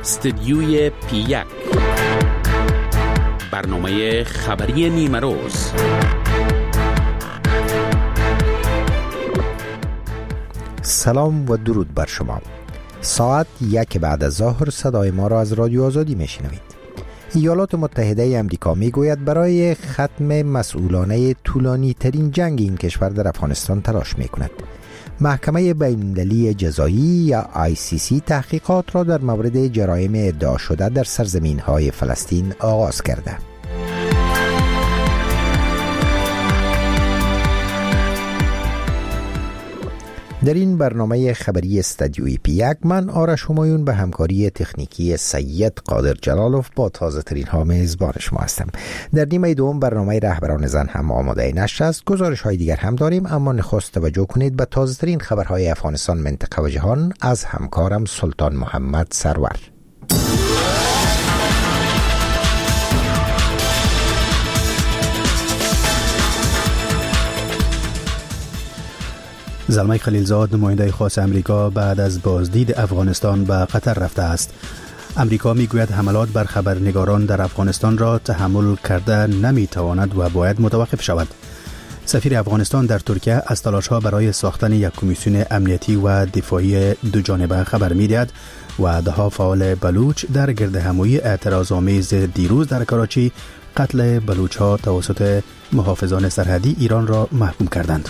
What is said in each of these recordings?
استدیوی پی1 برنامه خبری نیمه روز. سلام و درود بر شما. ساعت 1 بعد از ظهر صدای ما را از رادیو آزادی میشنوید. ایالات متحده امریکا میگوید برای ختم مسئولانه طولانی ترین جنگ این کشور در افغانستان تلاش میکند. محکمه بین‌المللی جزایی یا ICC تحقیقات را در مورد جرایم ادعا شده در سرزمین‌های فلسطین آغاز کرده. در این برنامه خبری استدیوی پی1 من آرش همایون به همکاری تکنیکی سید قادر جلالوف با تازه ترین ها میزبان شما هستم. در نیمه دوم برنامه رهبران زن هم آماده نشر است. گزارش های دیگر هم داریم، اما نخست توجه کنید به تازه ترین خبرهای افغانستان، منطقه و جهان از همکارم سلطان محمد سرور. زلمه خلیلزاد نماینده خاص امریکا بعد از بازدید افغانستان به قطر رفته است. امریکا میگوید حملات بر خبرنگاران در افغانستان را تحمل کرده نمیتواند و باید متوقف شود. سفیر افغانستان در ترکیه از تلاش‌ها برای ساختن یک کمیسیون امنیتی و دفاعی دو جانبه خبر می‌دهد و ده‌ها فعال بلوچ در گردهمایی اعتراض‌آمیز دیروز در کراچی قتل بلوچ‌ها توسط محافظان سرحدی ایران را محکوم کردند.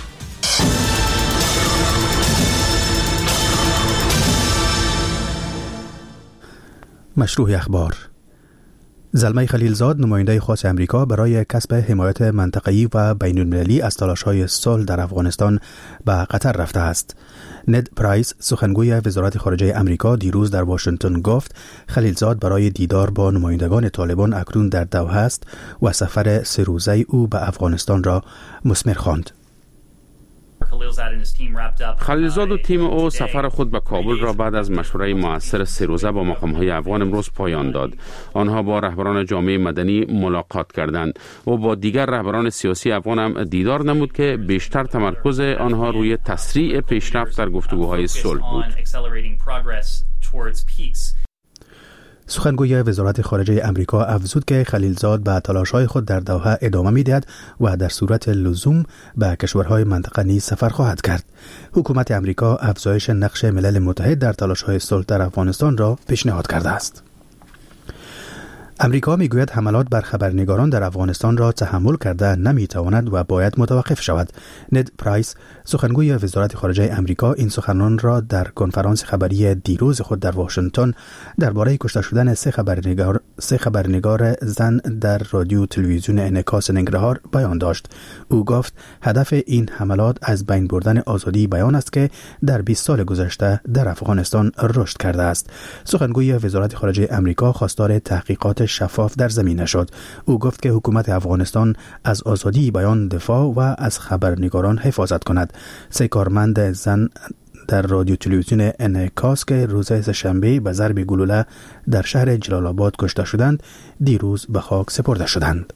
مشروع اخبار. زلمه خلیلزاد نماینده خاص امریکا برای کسب حمایت منطقه‌ای و بین‌المللی از تلاش‌های صلح در افغانستان به قطر رفته است. ند پرایس سخنگوی وزارت خارجه امریکا دیروز در واشنگتن گفت خلیلزاد برای دیدار با نمایندگان طالبان اکنون در دوحه است و سفر 3 روزه او به افغانستان را مثمر خواند. خلیلزاد و تیم او سفر خود به کابل را بعد از مشوره مؤثر 3 روزه با مقام‌های افغان امروز پایان داد. آنها با رهبران جامعه مدنی ملاقات کردند و با دیگر رهبران سیاسی افغان هم دیدار نمود که بیشتر تمرکز آنها روی تسریع پیشرفت در گفتگوهای صلح بود. سخنگوی وزارت خارجه امریکا افزود که خلیلزاد به تلاش‌های خود در دوحه ادامه می‌دهد و در صورت لزوم به کشورهای منطقه نیز سفر خواهد کرد. حکومت امریکا افزایش نقش ملل متحد در تلاش‌های صلح در افغانستان را پیشنهاد کرده است. امریکا میگوید حملات بر خبرنگاران در افغانستان را تحمل کرده نمیتواند و باید متوقف شود. ند پرایس سخنگوی وزارت خارجه امریکا این سخنان را در کنفرانس خبری دیروز خود در واشنگتن درباره کشته شدن 3 خبرنگار زن در رادیو تلویزیون انعکاس ننگرهار بیان داشت. او گفت هدف این حملات از بین بردن آزادی بیان است که در 20 سال گذشته در افغانستان رشد کرده است. سخنگوی وزارت خارجه امریکا خواستار تحقیقات شفاف در زمینه شد. او گفت که حکومت افغانستان از آزادی بیان دفاع و از خبرنگاران حفاظت کند. 3 کارمند زن در رادیو تلویزیون انعکاس که روز سه‌شنبه به ضرب گلوله در شهر جلال آباد کشته شدند دیروز به خاک سپرده شدند.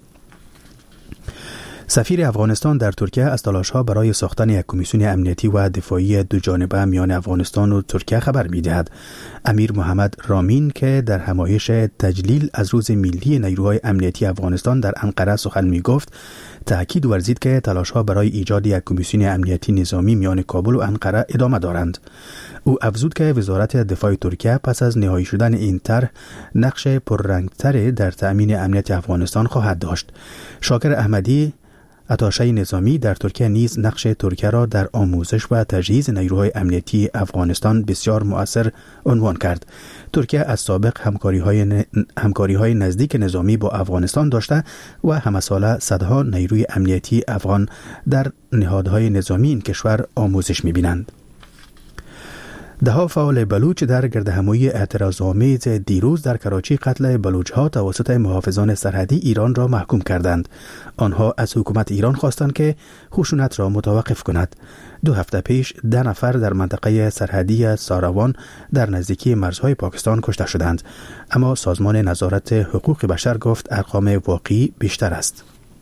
سفیر افغانستان در ترکیه از تلاش‌ها برای ساختن یک کمیسیون امنیتی و دفاعی دو جانبه میان افغانستان و ترکیه خبر می‌دهد. امیر محمد رامین که در همایش تجلیل از روز ملی نیروهای امنیتی افغانستان در انقره سخن می‌گفت، تأکید ورزید که تلاش‌ها برای ایجاد یک کمیسیون امنیتی نظامی میان کابل و انقره ادامه دارند. او افزود که وزارت دفاع ترکیه پس از نهایی شدن این طرح نقش پررنگ‌تری در تأمین امنیت افغانستان خواهد داشت. شاکر احمدی اتاشه نظامی در ترکیه نیز نقش ترکیه را در آموزش و تجهیز نیروهای امنیتی افغانستان بسیار مؤثر عنوان کرد. ترکیه از سابق همکاری‌های نزدیک نظامی با افغانستان داشته و همساله صدها نیروی امنیتی افغان در نهادهای نظامی این کشور آموزش می‌بینند. ده‌ها فعال بلوچ در گردهمایی اعتراض‌آمیز دیروز در کراچی قتل بلوچ‌ها توسط محافظان سرحدی ایران را محکوم کردند. آنها از حکومت ایران خواستند که خشونت را متوقف کند. 2 هفته پیش 10 نفر در منطقه سرحدی ساروان در نزدیکی مرزهای پاکستان کشته شدند، اما سازمان نظارت حقوق بشر گفت ارقام واقعی بیشتر است.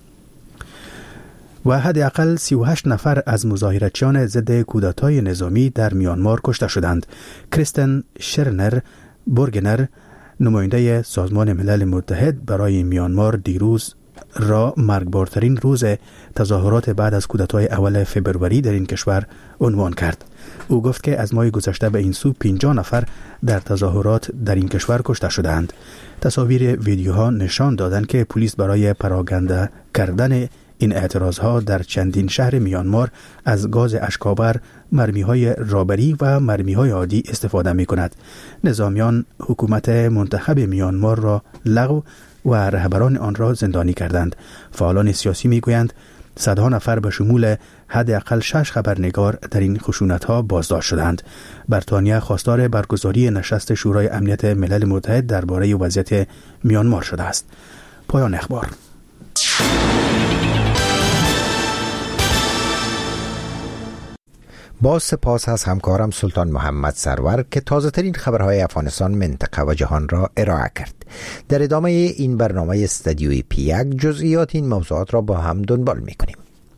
و حداقل 38 نفر از مظاهراتچیان ضد کودتای نظامی در میانمار کشته شدند. کریستن شرنر بورگنر نماینده سازمان ملل متحد برای میانمار دیروز را مرگبارترین روز تظاهرات بعد از کودتای اول فبروری در این کشور عنوان کرد. او گفت که از ماه گذشته به این سو 50 نفر در تظاهرات در این کشور کشته شدند. تصاویر ویدیوها نشان دادند که پلیس برای پراکنده کردن این اعتراضها در چندین شهر میانمار از گاز اشک‌آور، مرمی‌های رابری و مرمی‌های عادی استفاده می‌کند. نظامیان حکومت منتخب میانمار را لغو و رهبران آن را زندانی کردند. فعالان سیاسی میگویند صدها نفر به شمول حداقل 6 خبرنگار در این خشونت‌ها بازداشت شدند. بریتانیا خواستار برگزاری نشست شورای امنیت ملل متحد درباره وضعیت میانمار شده است. پایان اخبار. با سپاس از همکارم سلطان محمد سرور که تازه ترین خبرهای افغانستان، منطقه و جهان را ارائه کرد. در ادامه این برنامه استودیوی پی1 جزئیات این موضوعات را با هم دنبال می‌کنیم.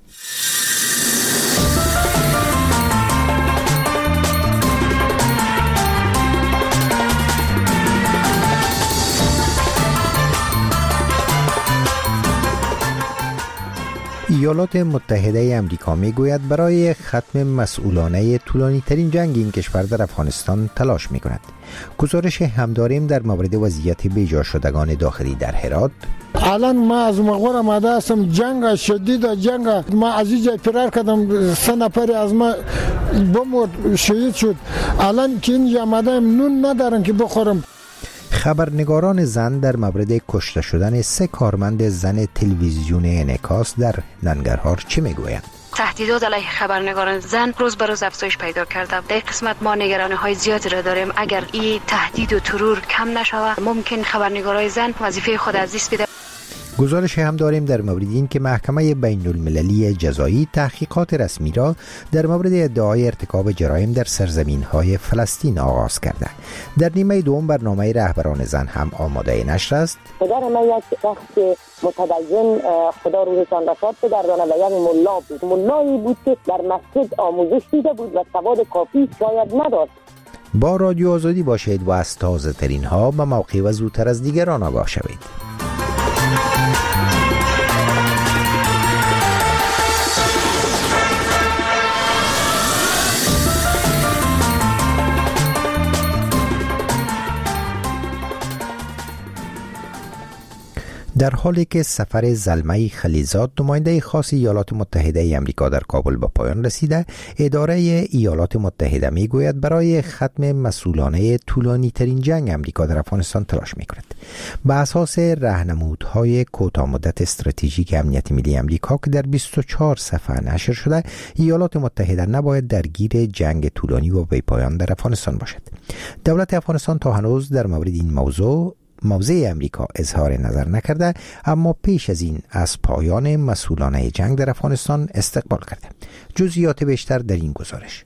ایالات متحده آمریکا میگوید برای ختم مسئولانه طولانی ترین جنگ این کشور در افغانستان تلاش می کند. گزارش همداریم در مورد وضعیت بیجا شدگان داخلی در هرات. الان ما از مغور آمده هستم، جنگ شدید، جنگ ما از اینجا فرار کردم، 3 نفر از ما بمرد، شهید شد. الان که اینجا آمده نون ندارن که بخورم. خبرنگاران زن در مورد کشته شدن 3 کارمند زن تلویزیون انعکاس در ننگرهار چه میگویند؟ تهدیدات علیه خبرنگاران زن روز به روز افزایش پیدا کرده. در قسمت ما نگرانی‌های زیادی را داریم. اگر این تهدید و ترور کم نشود ممکن خبرنگارای زن وظیفه خود از دست بده. گزارش هم داریم در مورد این که محکمه بین المللی جزایی تحقیقات رسمی را در مورد ادعای ارتکاب جرایم در سرزمین‌های فلسطین آغاز کرده. در نیمه دوم برنامه رهبران زن هم آماده نشر است. پدر من یک شخص متدین، خدا روحشان رشاد بگردانه، و یک ملا بود. ملایی بود که در مسجد آموزش دیده بود و سواد کافی شاید نداشت. با رادیو آزادی باشید و از تازه ترین ها به موقع و زودتر از دیگران آگاه شوید. در حالی که سفر زلمه خلیزاد، نماینده خاص ایالات متحده آمریکا در کابل به پایان رسیده، اداره ایالات متحده میگوید برای ختم مسئولانه طولانی ترین جنگ آمریکا در افغانستان تلاش میکند. به اساس راهنمودهای کوتاه مدت استراتژیک امنیت ملی آمریکا که در 24 صفحه نشر شده، ایالات متحده نباید درگیر جنگ طولانی و بی پایان در افغانستان باشد. دولت افغانستان تا هنوز در مورد این موضع امریکا اظهار نظر نکرده، اما پیش از این از پایان مسئولانه جنگ در افغانستان استقبال کرده. جزئیات بیشتر در این گزارش.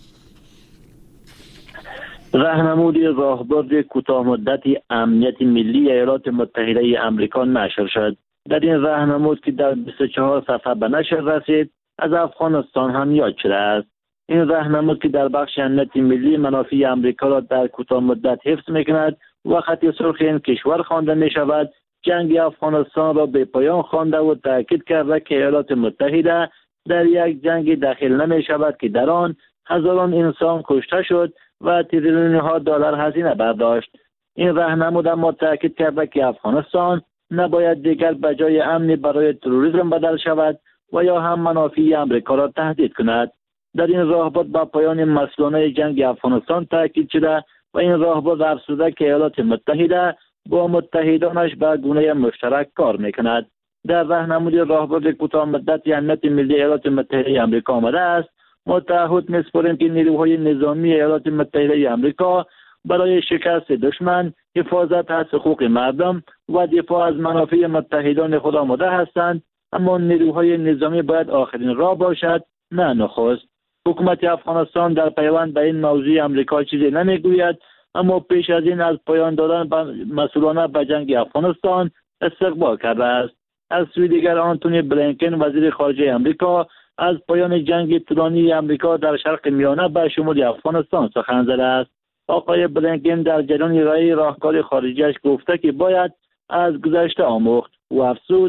راهنمودی راهبرد کوتاه مدتی امنیت ملی ایالات متحده آمریکا نشر شد. در این راهنمود که در 24 صفحه به نشر رسید، از افغانستان هم یاد شده است. این راهنمود که در بخش امنیت ملی منافع آمریکا را در کوتاه مدت حفظ می‌کند و خط سرخ این کشور خوانده می شود، جنگ افغانستان را به پایان خوانده و تاکید کرده که ایالات متحده در یک جنگ داخل نمی شود که در آن هزاران انسان کشته شد و تریلیون ها دلار هزینه برداشت. این راهنمود اما تاکید کرده که افغانستان نباید دیگر به جای امنی برای تروریسم بدل شود و یا هم منافع آمریکا را تهدید کند. در این راهبرد با پایان مسئولانه جنگ افغانستان تاکید شده و این راهبرد افزوده که ایالات متحده با متحدانش به گونه مشترک کار میکند. در راهنمود راهبرد کوتاه مدت امنیت ملی ایالات متحده آمریکا آمده است: ما تعهد می‌سپاریم که نیروهای نظامی ایالات متحده آمریکا برای شکست دشمن، حفاظت از حقوق مردم و دفاع از منافع متحدان خود آماده هستند، اما نیروهای نظامی باید آخرین راه باشد، نه نخست. حکومت افغانستان در پیوند به این موضوع آمریکا چیزی نمیگوید، اما پیش از این از پایان دادن مسئولانه به جنگ افغانستان استقبال کرده است. از سوی دیگر آنتونی بلینکن وزیر خارجه آمریکا از پایان جنگ طولانی آمریکا در شرق میانه به شمول افغانستان سخن زده است. آقای بلینکن در جریان ارائه راهکار خارجیش گفته که باید از گذشته آموخت و افزود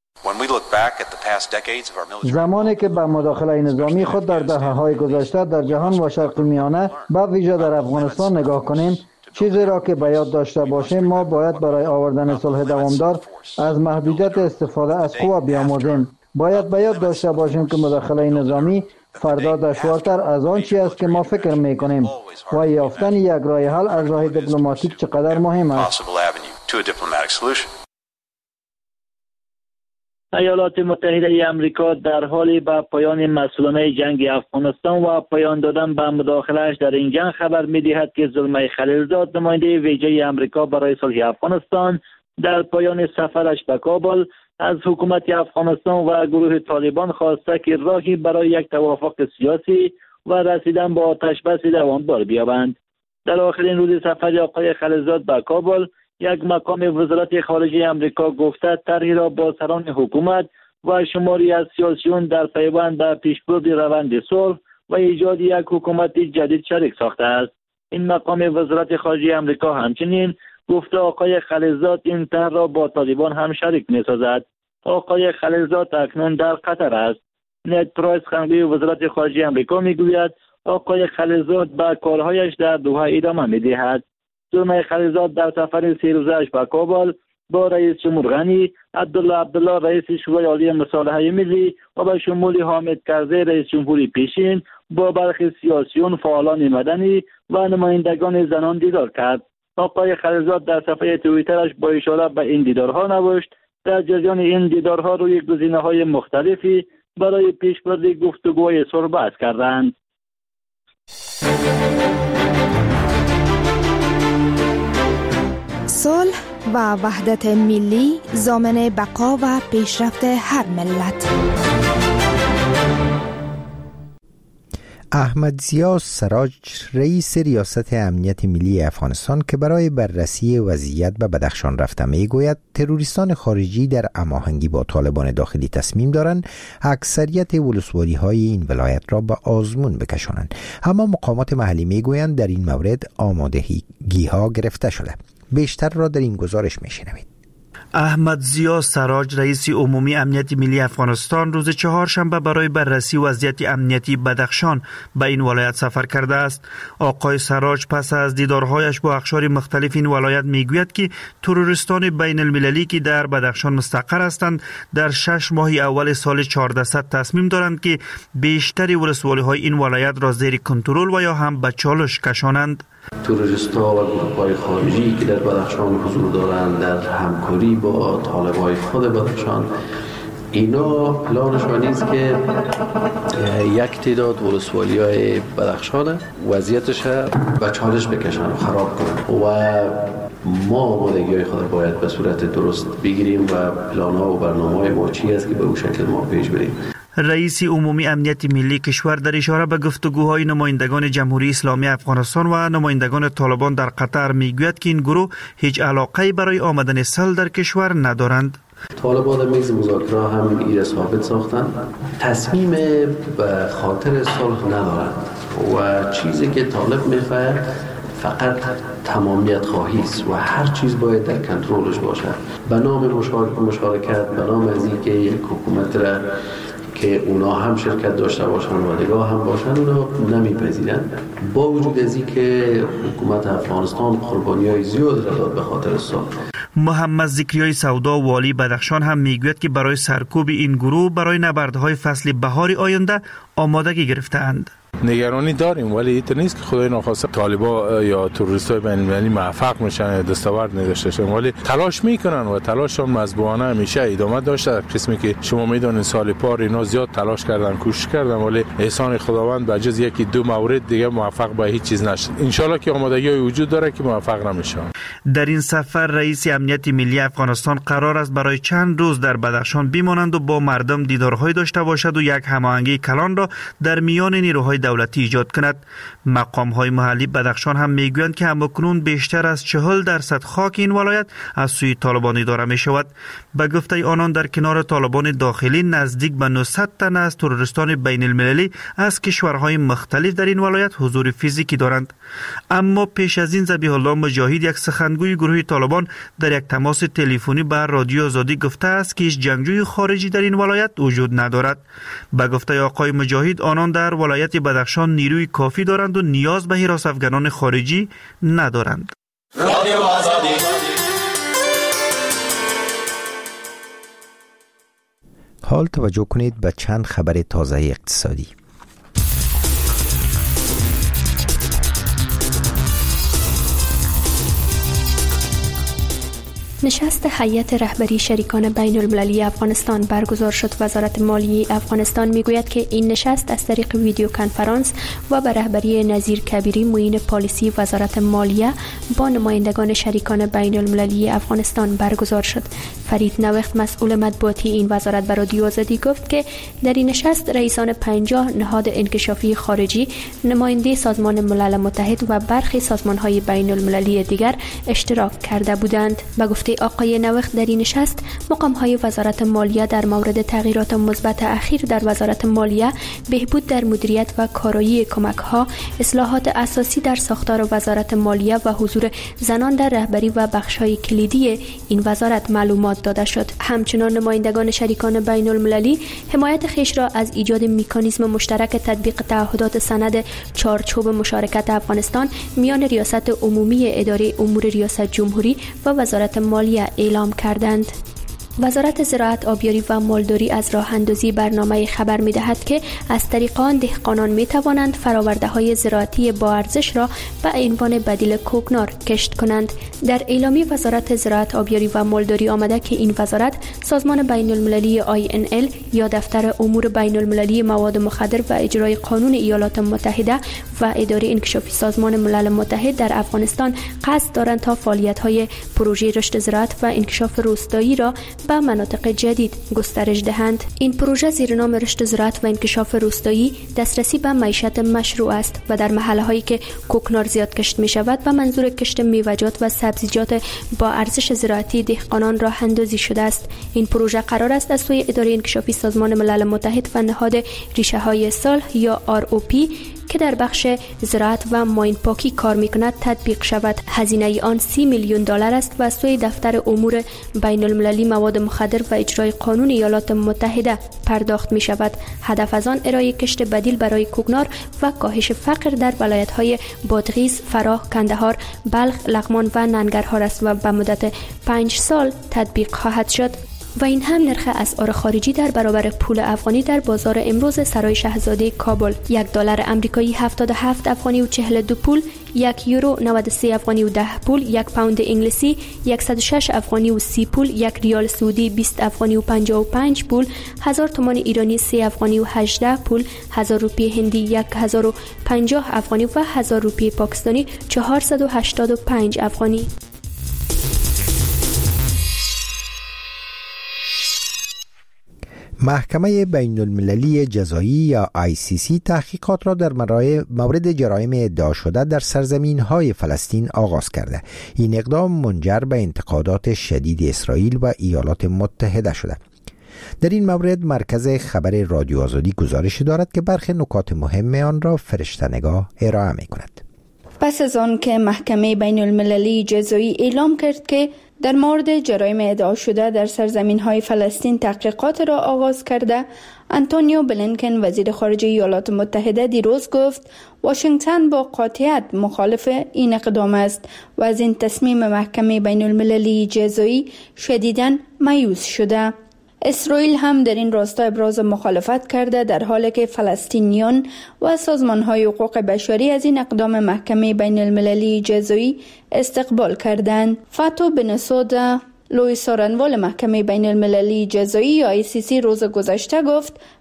زمانی که به مداخله نظامی خود در دهه‌های گذشته در جهان و شرق میانه به ویژه در افغانستان نگاه کنیم، چیزی را که به یاد داشته باشیم ما باید برای آوردن صلح دوامدار از محدودیت استفاده از قوا بیاموزیم. باید به یاد داشته باشیم که مداخله نظامی فردا دشوارتر از آن چیزی است که ما فکر می‌کنیم و یافتن یک راه حل از راه دیپلماتیک چقدر مهم است. ایالات متحده آمریکا در حال به پایان مسئولانه جنگ افغانستان و پایان دادن به مداخله‌اش در این جنگ خبر می‌دهد که زلمه خلیلزاد نماینده ویژه آمریکا برای صلح افغانستان در پایان سفرش به کابل از حکومت افغانستان و گروه طالبان خواسته که راهی برای یک توافق سیاسی و رسیدن به آتش‌بس دوامدار بیابند. در آخرین روز سفر آقای خلیلزاد به کابل، یک مقام وزارت خارجه آمریکا گفته طرحی را با سران حکومت و شماری از سیاسیون در پیوند به پیشبرد روند صلح و ایجاد یک حکومت جدید شریک ساخته است. این مقام وزارت خارجه آمریکا همچنین گفته آقای خلیلزاد این طرح را با طالبان هم شریک می‌سازد. آقای خلیلزاد اکنون در قطر است. نید پرایس خنگوی وزارت خارجه آمریکا میگوید آقای خلیلزاد به کارهایش در دوحه ادامه می‌دهد. زلمه خلیلزاد در سفر 3 روزه‌اش به کابل با رئیس جمهور غنی، عبدالله رئیس شورای عالی مصالحه ملی و به شمول حامد کرزی رئیس جمهوری پیشین با برخی سیاسیون، فعالان مدنی و نمایندگان زنان دیدار کرد. آقای خلیلزاد در صفحه توییترش با اشاره به این دیدارها نوشت در جریان این دیدارها روی گزینه‌های مختلفی برای پیشبرد گفتگوهای صلح بحث کردند. صلح و وحدت ملی ضامن بقا و پیشرفت هر ملت. احمد ضیا سراج رئیس ریاست امنیت ملی افغانستان که برای بررسی وضعیت به بدخشان رفته میگوید تروریستان خارجی در هماهنگی با طالبان داخلی تصمیم دارند اکثریت ولسوالی های این ولایت را به آزمون بکشانند، اما مقامات محلی میگویند در این مورد آمادگی ها گرفته شده. بیشتر را در این گزارش میشنوید. احمد ضیا سراج رئیس عمومی امنیت ملی افغانستان روز چهارشنبه برای بررسی وضعیت امنیتی بدخشان به این ولایت سفر کرده است. آقای سراج پس از دیدارهایش با اقشار مختلف این ولایت میگوید که تروریستان بین المللی که در بدخشان مستقر هستند در 6 ماه اول سال 1400 تصمیم دارند که بیشتر ولسوالی های این ولایت را زیر کنترل و یا هم به چالش کشانند. تروریست‌ها و گروه‌های خارجی که در بدخشان حضور دارند در همکاری با طالب‌های خود بدخشان، اینا پلانشان است که یک تعداد ولسوالی‌های بدخشان وضعیتش به چالش بکشن و خراب کنن و ما آمادگی‌های خود باید به صورت درست بگیریم و پلان‌ها و برنامه‌های ما چی است که به اون شکل ما پیش بریم. رئیس عمومی امنیت ملی کشور در اشاره به گفتگوهای نمایندگان جمهوری اسلامی افغانستان و نمایندگان طالبان در قطر میگوید که این گروه هیچ علاقه‌ای برای آمدن صلح در کشور ندارند. طالبان در میز مذاکره هم این ثابت ساختند تصمیم به خاطر صلح ندارند و چیزی که طالب میخواد فقط تمامیت خواهی است و هر چیز باید در کنترلش باشد. به نام مشارکت، به نام از اینکه یک حکومت را که اونا هم شرکت داشته باشن و نگاه هم باشن اونا نمیپذیرن. با وجود از این که حکومت افغانستان قربانی‌های زیاد را داد به خاطر صلح. محمد ذکریای سودا والی بدخشان هم میگوید که برای سرکوب این گروه برای نبردهای فصل بهار آینده آمادگی گرفته‌اند. نگرانی داریم ولی این نیست که خدای ناخواسته طالبا یا تروریستای بین المللی موفق میشن دستاورد نداشته باشن، ولی تلاش میکنن و تلاششون مضبوطانه همیشه ادامه داشته. قسمی که شما میدونید سال پار اینا زیاد تلاش کردن، کوشش کردن، ولی احسان خداوند به جز یکی دو مورد دیگه موفق به هیچ چیز نشد. ان شاءالله که آمادگی وجود داره که موفق نمیشن. در این سفر رئیس امنیت ملی افغانستان قرار است برای چند روز در بدخشان بمانند و با مردم دیدارهای داشته باشد و یک هماهنگی کلان را در میان نیروهای دولتی ایجاد کند. مقام‌های محلی بدخشان هم میگویند که همکنون بیشتر از 40% خاک این ولایت از سوی طالبان اداره می شود. به گفته آنان در کنار طالبان داخلی نزدیک به 900 تن از تروریستان بین المللی از کشورهای مختلف در این ولایت حضور فیزیکی دارند. اما پیش از این ذبیح الله مجاهد، یک سخنگوی گروه طالبان، در یک تماس تلفنی به رادیو آزادی گفته است که هیچ جنگجوی خارجی در این ولایت وجود ندارد. به گفته آقای مجاهد، آنان در ولایت بدخشان نیروی کافی دارند و نیاز به حراس افغانان خارجی ندارند. رادیو آزادی. حال توجه کنید به چند خبر تازه اقتصادی. نشست هیئت رهبری شریکان بین المللی افغانستان برگزار شد. وزارت مالیه افغانستان میگوید که این نشست از طریق ویدیو کنفرانس و به رهبری نظیر کبیری معین پالیسی وزارت مالیه با نمایندگان شریکان بین المللی افغانستان برگزار شد. فرید نوخت، مسئول مطبوعاتی این وزارت، به رادیو آزادی گفت که در این نشست رئیسان 50 نهاد انکشافی خارجی، نماینده سازمان ملل متحد و برخی سازمان‌های بین المللی دیگر اشتراک کرده بودند. به گفته آقای نوخت، در این نشست مقام‌های وزارت مالیه در مورد تغییرات مثبت اخیر در وزارت مالیه، بهبود در مدیریت و کارایی کمک‌ها، اصلاحات اساسی در ساختار وزارت مالیه و حضور زنان در رهبری و بخش‌های کلیدی این وزارت معلومات داده شد. همچنان نمایندگان شریکان بین المللی حمایت خویش را از ایجاد مکانیزم مشترک تطبیق تعهدات سند چارچوب مشارکت افغانستان میان ریاست عمومی اداره امور ریاست جمهوری و وزارت مالیه اعلام کردند. وزارت زراعت، آبیاری و مالداری از راه اندازی برنامه خبر می دهد که از طریق آن دهقانان می توانند فراورده های زراعتی با ارزش را به عنوان بدیل کوکنار کشت کنند. در اعلامیه وزارت زراعت، آبیاری و مالداری آمده که این وزارت سازمان بین المللی INL یا دفتر امور بین المللی مواد مخدر و اجرای قانون ایالات متحده و اداره انکشافی سازمان ملل متحد در افغانستان قصد دارند تا فعالیت های پروژه رشد زراعت و انکشاف روستایی را به مناطق جدید گسترش دهند. این پروژه زیر نام رشد زراعت و انکشاف روستایی دسترسی به معیشت مشروع است و در محله‌هایی که کوکنار زیاد کشت می شود به منظور کشت میوه‌جات و سبزیجات با ارزش زراعتی دهقانان راه اندازی شده است. این پروژه قرار است از سوی اداره انکشافی سازمان ملل متحد و نهاد ریشه‌های صلح یا ROP که در بخش زراعت و ماین پاکی کار می‌کند تطبیق شود. هزینه آن $30 میلیون است و از سوی دفتر امور بین المللی مواد مخدر و اجرای قانون ایالات متحده پرداخت می شود. هدف از آن ارائه کشت بدیل برای کوکنار و کاهش فقر در ولایت‌های بادغیس، فراه، کندهار، بلخ، لغمان و ننگرهار است و به مدت 5 سال تطبیق خواهد شد. و این هم نرخ اسعار خارجی در برابر پول افغانی در بازار امروز سرای شاهزاده کابل: $1 آمریکایی 77 افغانی و 42 پول، €1 93 افغانی و 10 پول، 1 پوند انگلیسی 106 افغانی و 30 پول، 1 ریال سعودی 20 افغانی و 55 پول، 1000 تومان ایرانی 3 افغانی و 18 پول، 1000 روپیه هندی 1050 افغانی و 1000 روپیه پاکستانی 485 افغانی. محکمه بین المللی جزایی یا ICC تحقیقات را در مورد جرایم ادعا شده در سرزمین‌های فلسطین آغاز کرده. این اقدام منجر به انتقادات شدید اسرائیل و ایالات متحده شده. در این مورد مرکز خبر رادیو آزادی گزارش دارد که برخی نکات مهم آن را فرشته‌نگاه ارائه می‌کند. پس از آن که محکمه بین المللی جزایی اعلام کرد که در مورد جرایم ادعا شده در سرزمین‌های فلسطین تحقیقات را آغاز کرده، آنتونیو بلینکن وزیر خارجه ایالات متحده دیروز گفت واشنگتن با قاطعیت مخالف این اقدام است و از این تصمیم محکمه بین المللی جزایی شدیداً مایوس شده. اسرائیل هم در این راستا ابراز مخالفت کرده، در حالی که فلسطینیان و سازمان‌های حقوق بشری از این اقدام محکمه بین المللی جزایی استقبال کردند. فاتو بنسودا، لوی سارنوال محکمه بین المللی جزایی یا ICC روز گذشته گفت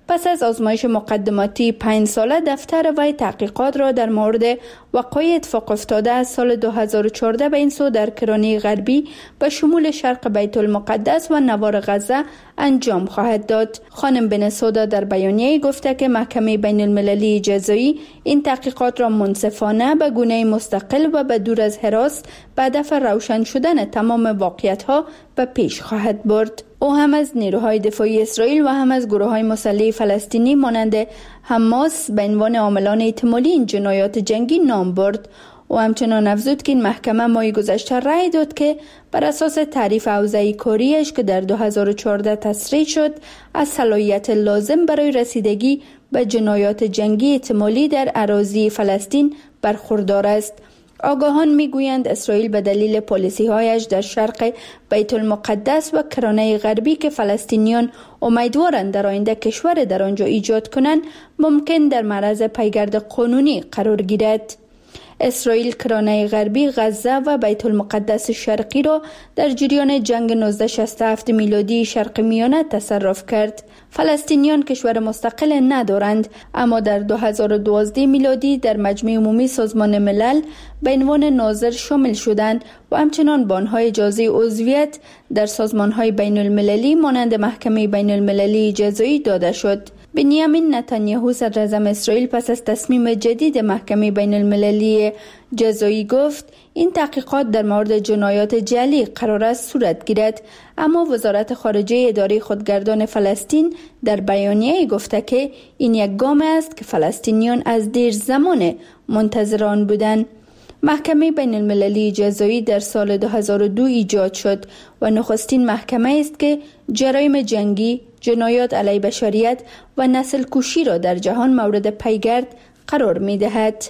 پس از آزمایش مقدماتی 5 ساله دفتر وی تحقیقات را در مورد وقایع اتفاق افتاده از سال 2014 به این سو در کرانه غربی به شمول شرق بیت المقدس و نوار غزه انجام خواهد داد. خانم بنسودا در بیانیه گفته که محکمه بین المللی جزایی این تحقیقات را منصفانه به گونه مستقل و به دور از هراس به هدف روشن شدن تمام واقعیت‌ها به پیش خواهد برد. او هم از نیروهای دفاعی اسرائیل و هم از گروه‌های مسلح فلسطینی مانند حماس به عنوان عاملان احتمالی این جنایات جنگی نام برد. او همچنان افزود که این محکمه ماه گذشته رأی داد که بر اساس تعریف حوزه کاریش که در 2014 تصریح شد از صلاحیت لازم برای رسیدگی به جنایات جنگی احتمالی در اراضی فلسطین برخوردار است. آگاهان میگویند اسرائیل به دلیل پالیسی‌هایش در شرق بیت المقدس و کرانه غربی که فلسطینیان امیدوارند در آینده کشور در آنجا ایجاد کنند ممکن در معرض پیگرد قانونی قرار گیرد. اسرائیل کرانه غربی، غزه و بیت المقدس شرقی را در جریان جنگ 1967 میلادی شرق میانه تصرف کرد. فلسطینیان کشور مستقل ندارند، اما در 2012 میلادی در مجمع عمومی سازمان ملل به عنوان ناظر شامل شدند و همچنان به آنها اجازه عضویت در سازمان‌های بین المللی مانند محکمه بین المللی جزایی داده شد. بنیامین نتانیاهو صدراعظم اسرائیل پس از تصمیم جدید محکمه بین المللی جزایی گفت این تحقیقات در مورد جنایات جعلی قرار است صورت گیرد، اما وزارت خارجه اداره خودگردان فلسطین در بیانیه گفته که این یک گام است که فلسطینیان از دیر زمان منتظر آن بودند. محکمه بین المللی جزایی در سال 2002 ایجاد شد و نخستین محکمه است که جرایم جنگی، جنایات علیه بشریت و نسل کشی را در جهان مورد پیگرد قرار می دهد.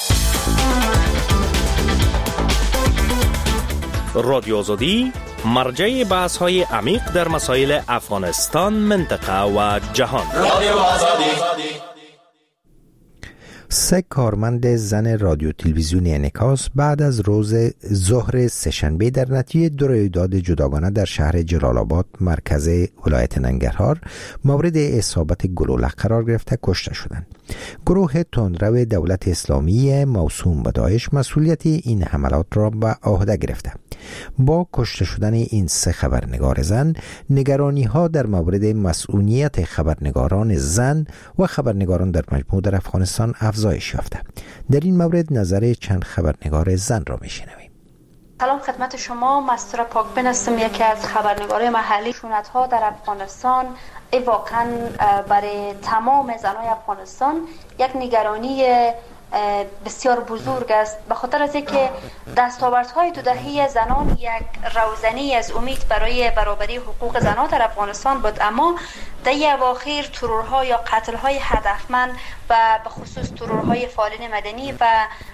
رادیو آزادی مرجع بحث های عمیق در مسائل افغانستان، منطقه و جهان. رادیو آزادی. 3 کارمند زن رادیو تلویزیونی انعکاس بعد از روز ظهر سه‌شنبه در نتیجه 2 رویداد جداگانه در شهر جلال آباد مرکز ولایت ننگرهار مورد اصابت گلوله قرار گرفته کشته شدند. گروه تندرو دولت اسلامی موسوم به داعش مسئولیت این حملات را به عهده گرفته. با کشته شدن این 3 خبرنگار زن، نگرانی ها در مورد مسئولیت خبرنگاران زن و خبرنگاران در مجموع در افغانستان افزایش یافته. در این مورد نظر چند خبرنگار زن را میشنویم. سلام خدمت شما، مستور پاکبین هستم، یکی از خبرنگارای محلی. خشونت‌ها در افغانستان واقعا برای تمام زنای افغانستان یک نگرانی بسیار بزرگ است، به خاطر از اینکه دستاوردهای 2 دهه زنان یک روزنی از امید برای برابری حقوق زنان در افغانستان بود، اما در اواخر ترورها یا قتل‌های هدفمند و به خصوص ترورهای فعالین مدنی و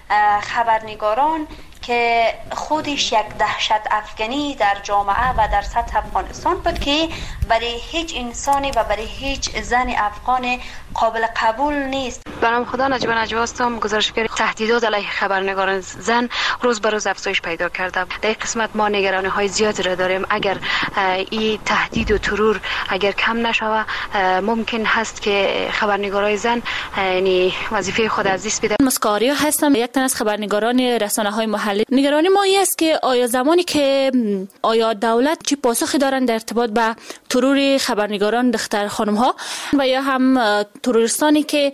خبرنگاران که خودش یک دهشت افغانی در جامعه و در سطح افغانستان بود که برای هیچ انسانی و برای هیچ زن افغان قابل قبول نیست. به نام خدا، نجیبه هستم، گزارشگر. تهدیدات علیه خبرنگاران زن روز به روز افزایش پیدا کرده. در قسمت ما نگرانی های زیادی را داریم. اگر این تهدید و ترور اگر کم نشود، ممکن هست که خبرنگارای زن یعنی وظیفه خود از دست بده. مسکاریا هستم، یک تن از خبرنگاران رسانه های محلی. نگرانی ما این است که آیا زمانی که دولت چه پاسخی دارند در ارتباط به ترور خبرنگاران دختر خانم ها و یا هم تروریستانی که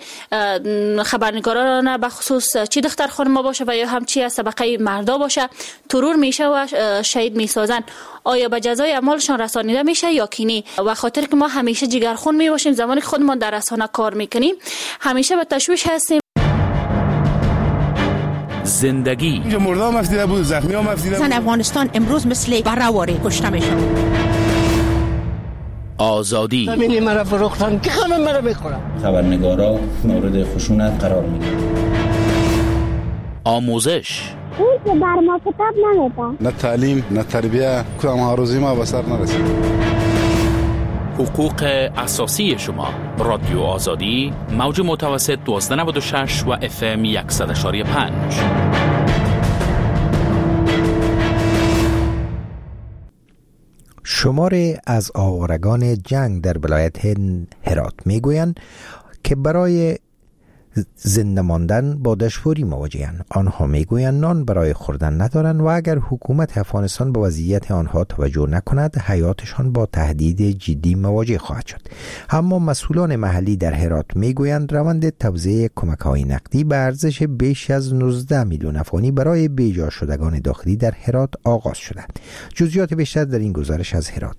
خبرنگاران به خصوص چی دختر خانم ها باشه و یا هم چی از طبقه مردا باشه ترور میشه و شهید میسازن، آیا به جزای اعمالشان رسانیده میشه یا کی؟ و خاطر که ما همیشه جگرخون میباشیم زمانی که خودمون در رسانه کار میکنیم، همیشه به تشویش هستیم. زندگی اینجا مردا مفیده بود، زخمی ها مفیده بود. زن افغانستان امروز مثل برآواره کشته میشه. آزادی همینی مرا فروختن که خانم مرا میخورم. خبرنگارا مورد خشونت قرار میگیرن. آموزش این که بر ما کتاب نمیده، نه تعلیم نه تربیه، کدام آرزوی ما به سر نرسید. حقوق اساسی شما. رادیو آزادی، موج متوسط 1296 و FM 100.5. شماری از آوارگان جنگ در ولایت هرات میگویند که برای زنده ماندن با دشواری مواجهند. آنها میگویند نان برای خوردن ندارند و اگر حکومت افغانستان به وضعیت آنها توجه نکند حیاتشان با تهدید جدی مواجه خواهد شد. اما مسئولان محلی در هرات میگویند روند توزیع کمک‌های نقدی به ارزش بیش از 19 میلیون افغانی برای بیجا شدگان داخلی در هرات آغاز شده. جزئیات بیشتر در این گزارش از هرات.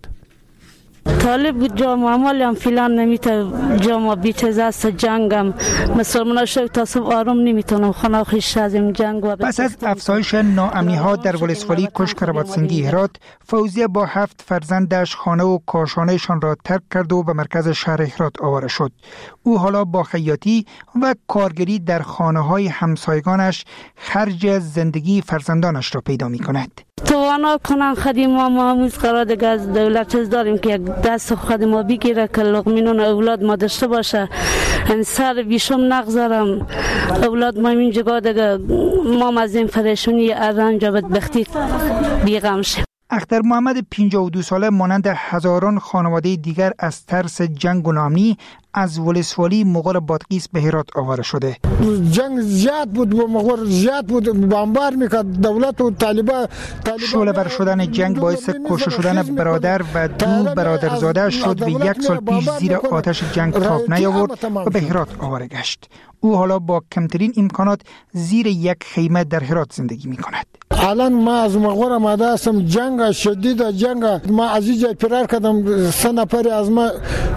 طالب بود جامعه عمالی هم فیلان نمیتونه جامعه بیچه است جنگم مسلمان شد تا صبح آروم نمیتونم خانه خیش از این جنگ. و پس از افزایش ناامنی ها در ولسوالی کشکرباتسنگی هرات، فوزیه با 7 فرزندش خانه و کاشانهشان را ترک کرد و به مرکز شهر هرات آواره شد. او حالا با خیاطی و کارگری در خانه های همسایگانش خرج زندگی فرزندانش را پیدا می کند. توانا کنن خدیم ما هموز قرار دیگه از دولت چیز داریم که یک دست خدیم ما بگیره که لقمینون اولاد ما داشته باشه. سر بیشم نگذارم اولاد ما این جگاه دیگه ما از این پریشانی رنج و بدبختی بیغم شیم. اختر محمد 52 ساله مانند هزاران خانواده دیگر از ترس جنگ و ناامنی از ولسوالی مغول بادغیس به هرات آواره شده. جنگ زیاد بود و مغول زیاد بود، بمبار میکرد دولت و طالبان. شعله‌ور شدن جنگ باعث کشته شدن برادر و 2 برادرزاده شد و 1 سال پیش زیر آتش جنگ تاب نیاورد و به هرات آواره گشت. او حالا با کمترین امکانات زیر یک خیمه در هرات زندگی میکند. الان ما از مغول آمده هستم، جنگ شدید، جنگ ما از اینجا فرار کردم، 3 نفر از ما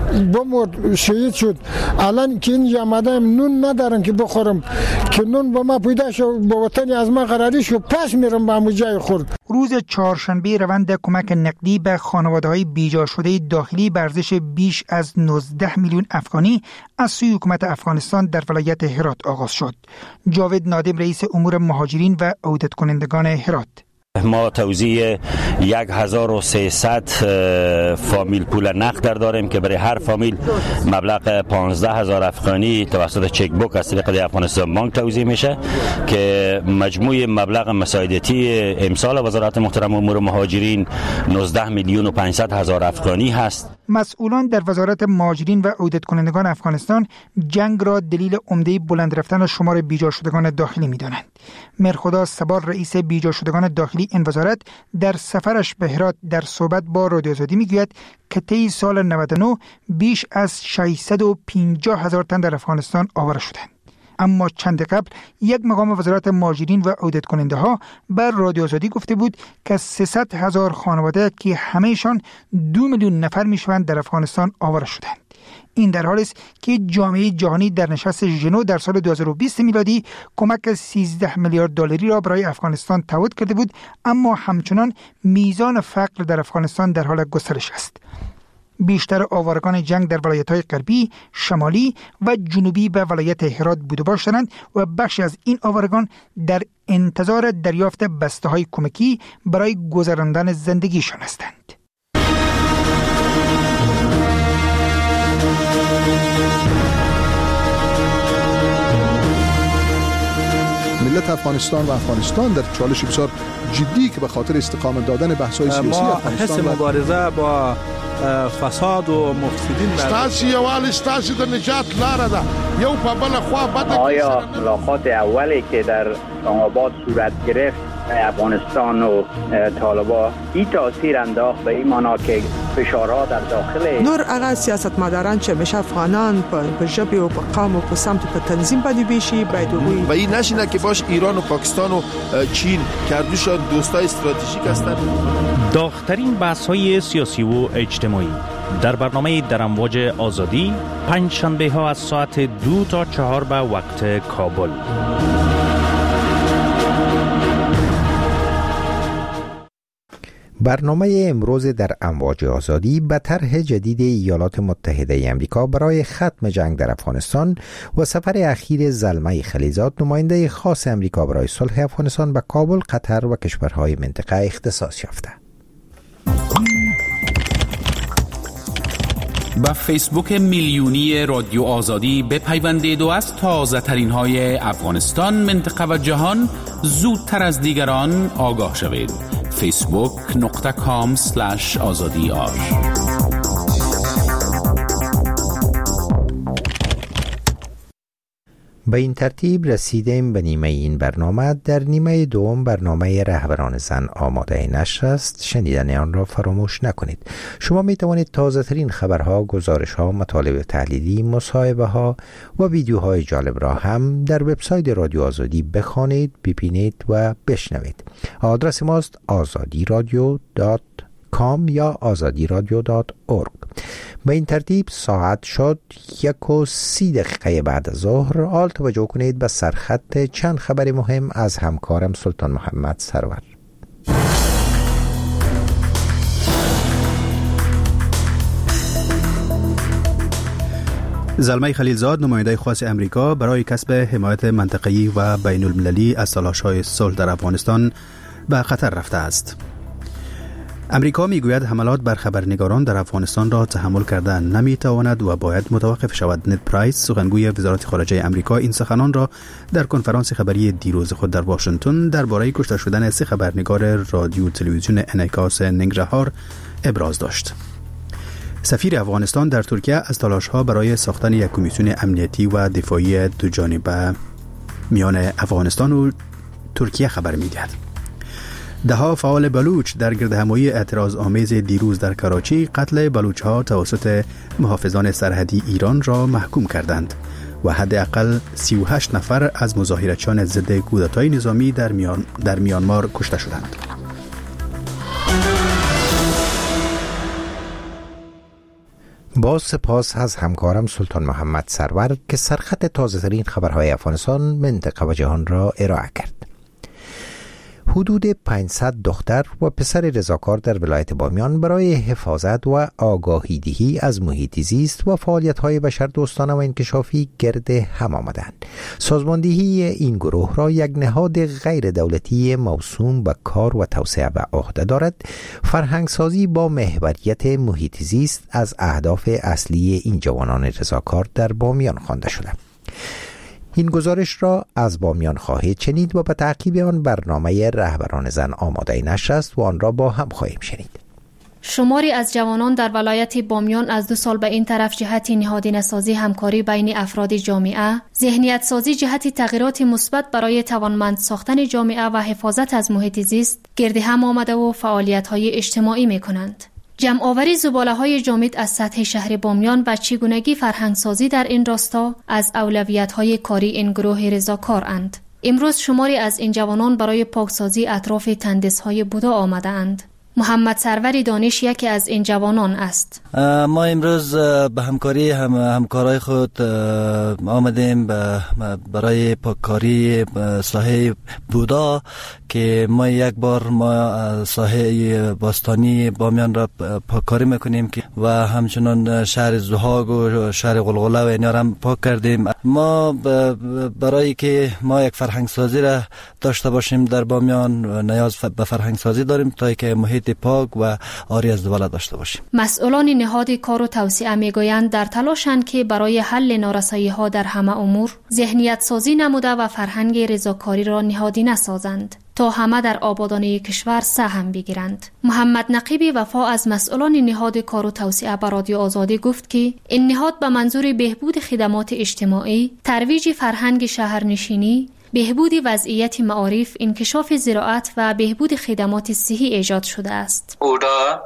بمرد شهید شد. الان که اینجا آمدم نون ندارم که بخورم، که نون با ما پیدا شد با وطن از ما قراری شد، پس میرم به همون جای خورد. روز چهارشنبه روند کمک نقدی به خانواده‌های بیجا شده داخلی به ارزش بیش از 19 میلیون افغانی از سوی حکومت افغانستان در ولایت هرات آغاز شد. جاوید نادم رئیس امور مهاجرین و عودت کنندگان هرات: ما توزیع 1300 فامیل پول نقد داریم که برای هر فامیل مبلغ 15000 افغانی توسط چک بوک از طریق افغانستان بانک توزیع میشه که مجموع مبلغ مساعدتی امسال وزارت محترم امور مهاجرین 19 میلیون و 500 هزار افغانی هست. مسئولان در وزارت مهاجرین و عودت کنندگان افغانستان جنگ را دلیل عمده بلند رفتن شمار بیجا شدگان داخلی می‌دانند. مرخدا سبار رئیس بیجا شدگان داخلی این وزارت در سفرش به هرات در صحبت با رادیو آزادی میگوید که طی سال 99 بیش از 650,000 تن در افغانستان آواره شدند. اما چند قبل یک مقام وزارت مهاجرین و عودت کننده ها بر رادیو آزادی گفته بود که 300,000 خانواده که همهشان 2 میلیون نفر میشوند در افغانستان آواره شدند. این در حالی است که جامعه جهانی در نشست ژنو در سال 2020 میلادی کمک 13 میلیارد دلاری را برای افغانستان تعهد کرده بود، اما همچنان میزان فقر در افغانستان در حال گسترش است. بیشتر آوارگان جنگ در ولایت‌های غربی، شمالی و جنوبی به ولایت هرات بود و باشند و بخشی از این آوارگان در انتظار دریافت بسته‌های کمکی برای گذراندن زندگیشان هستند. ملت افغانستان و افغانستان در چالش بسیار جدی که به خاطر استقامت دادن بحث‌های سیاسی افغانستان ما حس مبارزه با فساد و مفسدین ستاسو یوال ستاسو د نجات لاره ده یو په بل خوا بده. آیا ملاقات اولی که در آباد صورت گرفت افغانستان و طالبان این تاثیر انداخت به این معنا که فشارها در داخل نور هغه سیاستمداران چې همیشه افغانان په ژبې او په قوم او په سمت په تنظیم باندې بیشي باید وګوري و این نشینه که باش ایران و پاکستان و چین کردوشان دوستای استراتژیک هستند. داغ‌ترین بحث‌های سیاسی و اجتماعی در برنامه در امواج آزادی پنج شنبه ها از ساعت 2 تا 4 به وقت کابل. برنامه امروز در امواج آزادی به طرح جدید ایالات متحده آمریکا برای ختم جنگ در افغانستان و سفر اخیر زلمه خلیزات نماینده خاص آمریکا برای صلح افغانستان به کابل، قطر و کشورهای منطقه اختصاص یافته. با فیسبوک میلیونی رادیو آزادی بپیوندید و از تازه ترین های افغانستان، منطقه و جهان زودتر از دیگران آگاه شوید. facebook.com/azadiar. به این ترتیب رسیدیم به نیمه این برنامه. در نیمه دوم برنامه رهبران زن آماده نشر است. شنیدن آن را فراموش نکنید. شما می توانید تازه ترین خبرها، گزارش‌ها، مطالب تحلیلی، مصاحبه‌ها و ویدیوهای جالب را هم در وبسایت رادیو آزادی بخوانید، ببینید و بشنوید. آدرس ماست azadiradio.com یا azadiradio.org. به این ترتیب ساعت شد 1:30 بعد از ظهر. حال توجه کنید به سرخط چند خبر مهم از همکارم سلطان محمد سرور. زلمه خلیلزاد، نماینده خاص امریکا برای کسب حمایت منطقه‌ای و بین المللی از تلاش‌های صلح در افغانستان به خطر رفته است. امریکا میگوید حملات بر خبرنگاران در افغانستان را تحمل کردن نمیتواند و باید متوقف شود. نت پرایس، سخنگوی وزارت خارجه امریکا، این سخنان را در کنفرانس خبری دیروز خود در واشنگتن درباره کشته شدن 3 خبرنگار رادیو تلویزیون انعکاس ننگرهار ابراز داشت. سفیر افغانستان در ترکیه از تلاش‌ها برای ساختن یک کمیسیون امنیتی و دفاعی دوجانبه میان افغانستان و ترکیه خبر می‌دهد. ده‌ها فعال بلوچ در گردهمایی اعتراض آمیز دیروز در کراچی قتل بلوچ‌ها توسط محافظان سرحدی ایران را محکوم کردند و حداقل 38 نفر از مظاهرچیان ضد کودتای نظامی در میانمار کشته شدند. باز سپاس از همکارم سلطان محمد سرور که سرخط تازه ترین خبرهای افغانستان، منطقه و جهان را ارائه کرد. حدود 500 دختر و پسر رضاکار در ولایت بامیان برای حفاظت و آگاهی دهی از محیط زیست و فعالیت‌های بشردوستانه و انکشافی گرد هم آمدند. سازماندهی این گروه را یک نهاد غیر دولتی موسوم به کار و توسعه به عهده دارد. فرهنگسازی با محوریت محیط زیست از اهداف اصلی این جوانان رضاکار در بامیان خوانده شده. این گزارش را از بامیان خواهید شنید و به تعقیب آن برنامه رهبران زن آماده نشر است و آن را با هم خواهیم شنید. شماری از جوانان در ولایت بامیان از 2 سال به این طرف جهت نهادینه سازی همکاری بین افراد جامعه، ذهنیت سازی جهت تغییرات مثبت برای توانمند ساختن جامعه و حفاظت از محیط زیست گرد هم آمده و فعالیت‌های اجتماعی می‌کنند. جمع‌آوری زباله‌های جامد از سطح شهر بامیان و چگونگی فرهنگسازی در این راستا از اولویت‌های کاری این گروه رضاکارند. امروز شماری از این جوانان برای پاکسازی اطراف تندس‌های بودا آمده‌اند. محمد سرور دانش یکی از این جوانان است. ما امروز به همکاری همکارای خود آمدیم برای پاککاری ساحه بودا که ما یک بار ساحه باستانی بامیان را پاککاری میکنیم و همچنان شهر زهاگ و شهر غلغله و اینا را هم پاک کردیم. ما برای که ما یک فرهنگسازی را داشته باشیم در بامیان نیاز به فرهنگسازی داریم تا که محیط پاک و آری از زباله داشته باشیم. مسئولان نهاد کار و توسعه میگویند در تلاشند که برای حل نارسایی‌ها در همه امور ذهنیت سازی نموده و فرهنگ رضاکاری را نهادینه سازند تا همه در آبادانی کشور سهم بگیرند. محمد نقیبی وفا از مسئولان نهاد کار و توسعه به رادیو آزادی گفت که این نهاد به منظور بهبود خدمات اجتماعی، ترویج فرهنگ شهرنشینی، بهبود وضعیت معارف، انکشاف زراعت و بهبود خدمات صحی ایجاد شده است. اودا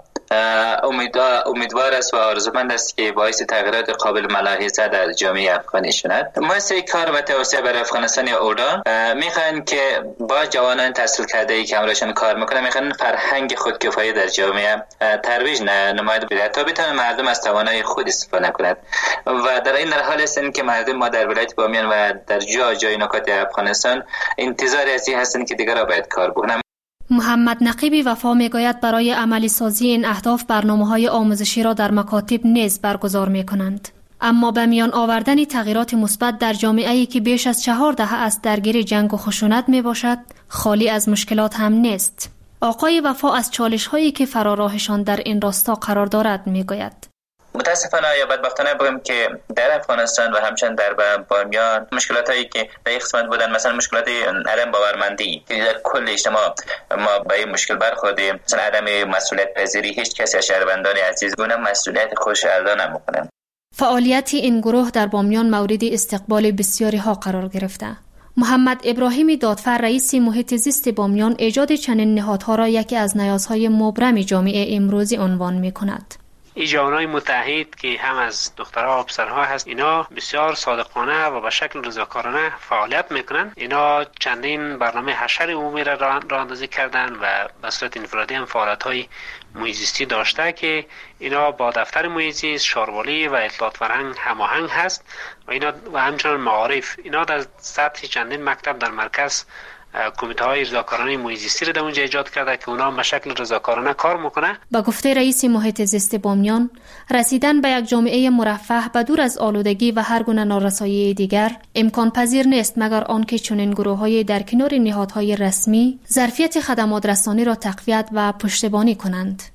امیدوار است و آرزومند است که باعث تغییرات قابل ملاحظه در جامعه افغانی شود. مؤسسه کار و توسعه برای افغانستان یا اودا میخوان که با جوانان تحصیل کرده ای که همراهشان کار میکنن میخوان فرهنگ خودکفایی در جامعه ترویج نماید بده تا بتوان مردم از توانایی خود استفاده کنند و در این حال هستند که مردم ما در ولایت بامیان و در جای نکات افغانستان انتظار از این هستند که دیگر را باید کار بکنند. محمد نقیبی وفا میگوید برای عملی سازی این اهداف برنامه‌های آموزشی را در مکاتب نیز برگزار می‌کنند. اما به میان آوردن تغییرات مثبت در جامعه‌ای که بیش از 4 دهه است درگیر جنگ و خشونت میباشد، خالی از مشکلات هم نیست. آقای وفا از چالش‌هایی که فراراهشان در این راستا قرار دارد میگوید. متاسفانه یا بدبختانه بگم که در افغانستان و همچنین در بامیان مشکلات هایی که در این قسمت بودن، مثلا مشکلات عدم باورمندی که در کل اجتماع ما با این مشکل برخوردیم، مثلا عدم مسئولیت پذیری، هیچ کسی از شهروندان عزیز گونه مسئولیت خودش ادا نمیکنه. فعالیت این گروه در بامیان مورد استقبال بسیاری ها قرار گرفته. محمد ابراهیم دادفر رئیس محیط زیست بامیان ایجاد چنین نهادها را یکی از نیازهای مبرم جامعه امروزی عنوان می‌کند. این جوانای متحد که هم از دخترها و پسرها هست، اینا بسیار صادقانه و به شکل رضاکارانه فعالیت میکنن. اینا چندین برنامه حشر عمومی را راهاندازی کردن و به صورت انفرادی هم فعالیت‌های محیط‌زیستی داشته که اینا با دفتر محیط‌زیست، شاروالی و اطلاعات فرهنگ هماهنگ هست و اینا و همچنین معارف. اینا در سطح چندین مکتب در مرکز کمیته های رضاکارانه محیط زیستی را در اونجا ایجاد کرده که اونا به شکل رضاکارانه کار میکنه. با گفته رئیس محیط زیست بامیان، رسیدن به یک جامعه مرفه و دور از آلودگی و هر گونه نارسایی دیگر امکان پذیر نیست مگر آنکه چنین گروه‌های در کنار نهادهای رسمی ظرفیت خدمات رسانی را تقویت و پشتیبانی کنند.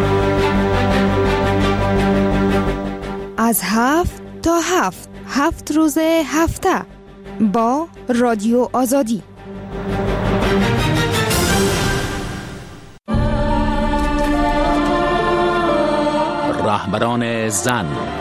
از 7 تا 7 روز هفته با رادیو آزادی. رهبران زن.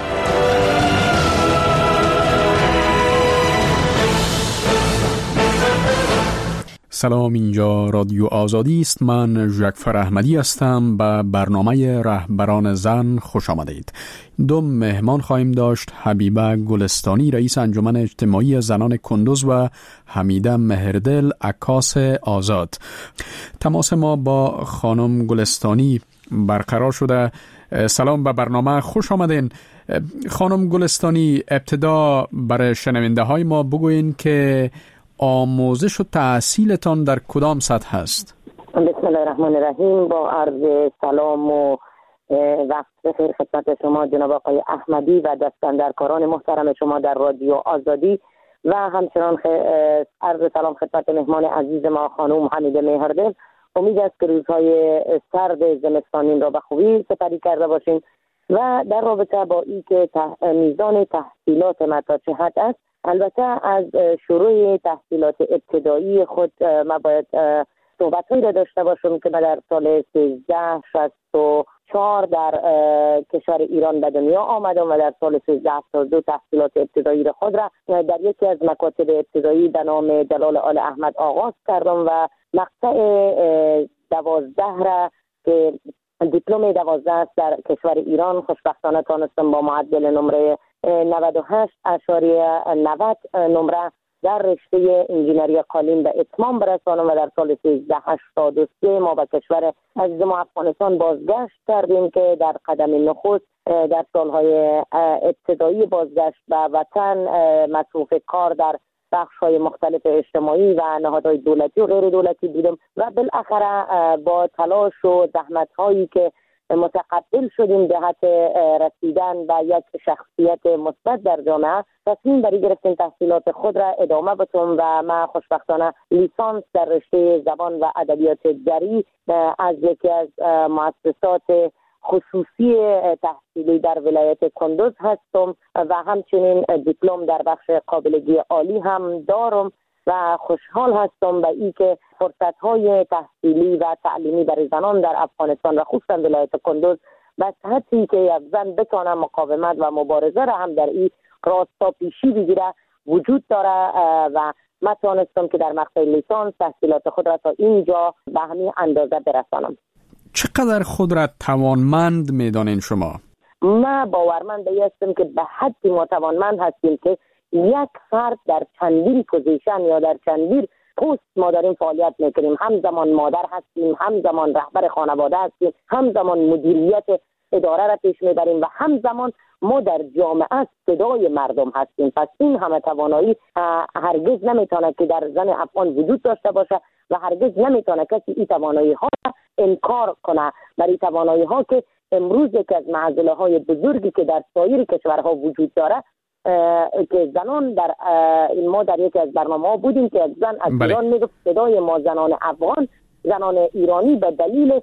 سلام، اینجا رادیو آزادی است. من ژکفر احمدی هستم. به برنامه رهبران زن خوش آمدید. دو مهمان خواهیم داشت: حبیبه گلستانی، رئیس انجمن اجتماعی زنان کندوز، و حمیده مهردل، عکاس آزاد. تماس ما با خانم گلستانی برقرار شده. سلام، به برنامه خوش آمدین. خانم گلستانی، ابتدا برای شنونده های ما بگوین که آموزش و تحصیلتان در کدام سطح هست؟ بسم الله الرحمن الرحیم. با عرض سلام و وقت بخیر خدمت شما جناب آقای احمدی و دستاندرکاران محترم شما در رادیو آزادی و همچنان عرض سلام خدمت مهمان عزیز ما خانم حمیده مهردل. امید است که روزهای سرد زمستانی را به خوبی سپری کرده باشیم و در رابطه با این که میزان تحصیلات ما تا چه حد است. البته از شروع تحصیلات ابتدایی خود ما باید صحبت‌هایی را داشته باشم که من در سال 1364 در کشور ایران به دنیا آمدم و در سال 1372 تحصیلات ابتدایی را خود را در یکی از مکاتب ابتدایی به نام جلال آل احمد آغاز کردم و مقطع 12 را که دیپلم 12 است در کشور ایران خوشبختانه تانستم با معدل نمره 98.90 نمره در رشته انجینری قالین به اتمام برسانم و در سال 1383 ما به کشور عزیز ما افغانستان بازگشت کردیم که در قدم نخست در سالهای ابتدایی بازگشت به وطن مصروف کار در بخش‌های مختلف اجتماعی و نهادهای دولتی و غیر دولتی بودم و بالاخره با تلاش و زحمت‌هایی که متقبل شدیم جهت رسیدن به یک شخصیت مثبت در جامعه تصمیم بری گرفتیم تحصیلات خود را ادامه بدم و من خوشبختانه لیسانس در رشته زبان و ادبیات دری از یکی از مؤسسات خصوصی تحصیلی در ولایت کندوز هستم و همچنین دیپلم در بخش قابلگی عالی هم دارم و خوشحال هستم به این که فرصت‌های تحصیلی و تعلیمی برای زنان در افغانستان و خصوصا ولایت کندوز به سطحی که یک زن بتونه مقاومت و مبارزه را هم در این راستا پیشی بگیره وجود داره و من توانستم که در مقطع لیسانس تحصیلات خود را تا اینجا به همین اندازه برسانم. چقدر خود را توانمند می‌دانین شما؟ من باورمند هستم که به حدی ما توانمند هستیم که یک فرد در چندین پوزیشن یا در چندین پست ما داریم فعالیت میکنیم. همزمان مادر هستیم، همزمان رهبر خانواده هستیم، همزمان مدیریت اداره را پیش میبریم و همزمان ما در جامعه صدای مردم هستیم. پس این همه توانایی هرگز نمیتونه که در زن افغان وجود داشته باشه و هرگز نمیتونه کسی این توانایی ها انکار کنه. برای توانایی ها که امروز یکی از معضله های بزرگی که در سایر کشورها وجود داره که زنان در ما در یکی از برنامه‌ها بودیم که یک زن از ایران میگفت صدای ما زنان افغان، زنان ایرانی به دلیل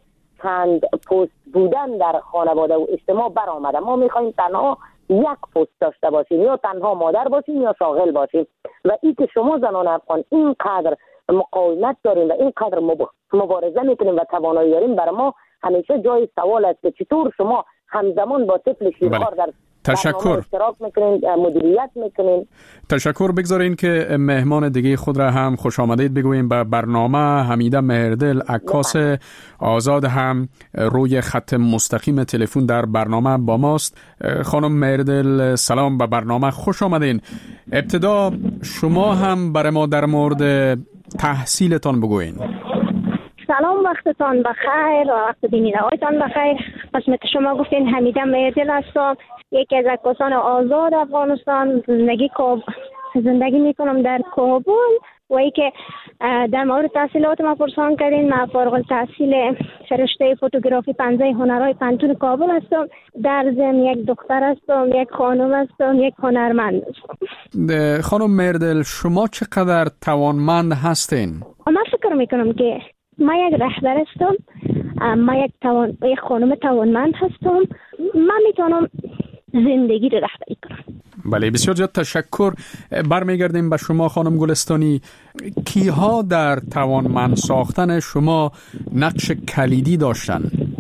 چند پست بودن در خانواده و اجتماع برآمده. ما میخوایم تنها یک پست داشته باشیم، یا تنها مادر باشیم یا شاغل باشیم. و این که شما زنان افغان اینقدر مقاومت داریم و اینقدر مبارزه میکنیم و توانایی داریم، برای ما همیشه جای سوال است که چطور شما همزمان با طفل شیرخوار در تشکر اشتراک میکنین، مدیریت میکنین. تشکر. بگذارین که مهمان دیگه خود را هم خوش آمدید بگوییم به برنامه. حمیده مهردل، عکاس آزاد، هم روی خط مستقیم تلفن در برنامه با ماست. خانم مهردل سلام، به برنامه خوش آمدین. ابتدا شما هم برای ما در مورد تحصیلتان بگوین. سلام، وقتتان بخیر و وقت بینندگانتان بخیر. قسمت شما گفتین حمیده مهردل هستم، یکی از عکاسان آزاد افغانستان. زندگی میکنم در کابل و ای که در مورد تحصیلات ما پرسان کردین، من فارغ التحصیل رشته فوتوگرافی 15 هنرهای پنتون کابل هستم. در ضمن یک دختر هستم، یک خانم هستم، یک هنرمند هستم. خانم مهردل، شما چقدر توانمند هستین؟ من فکر میکنم که ما یک رهبر هستم، ما یک خانم توانمند هستم. من میتونم زندگی رو رهبری کنم. بله، بسیار زیاد تشکر. برمیگردیم به شما خانم گلستانی. کیها در توانمند ساختن شما نقش کلیدی داشتن؟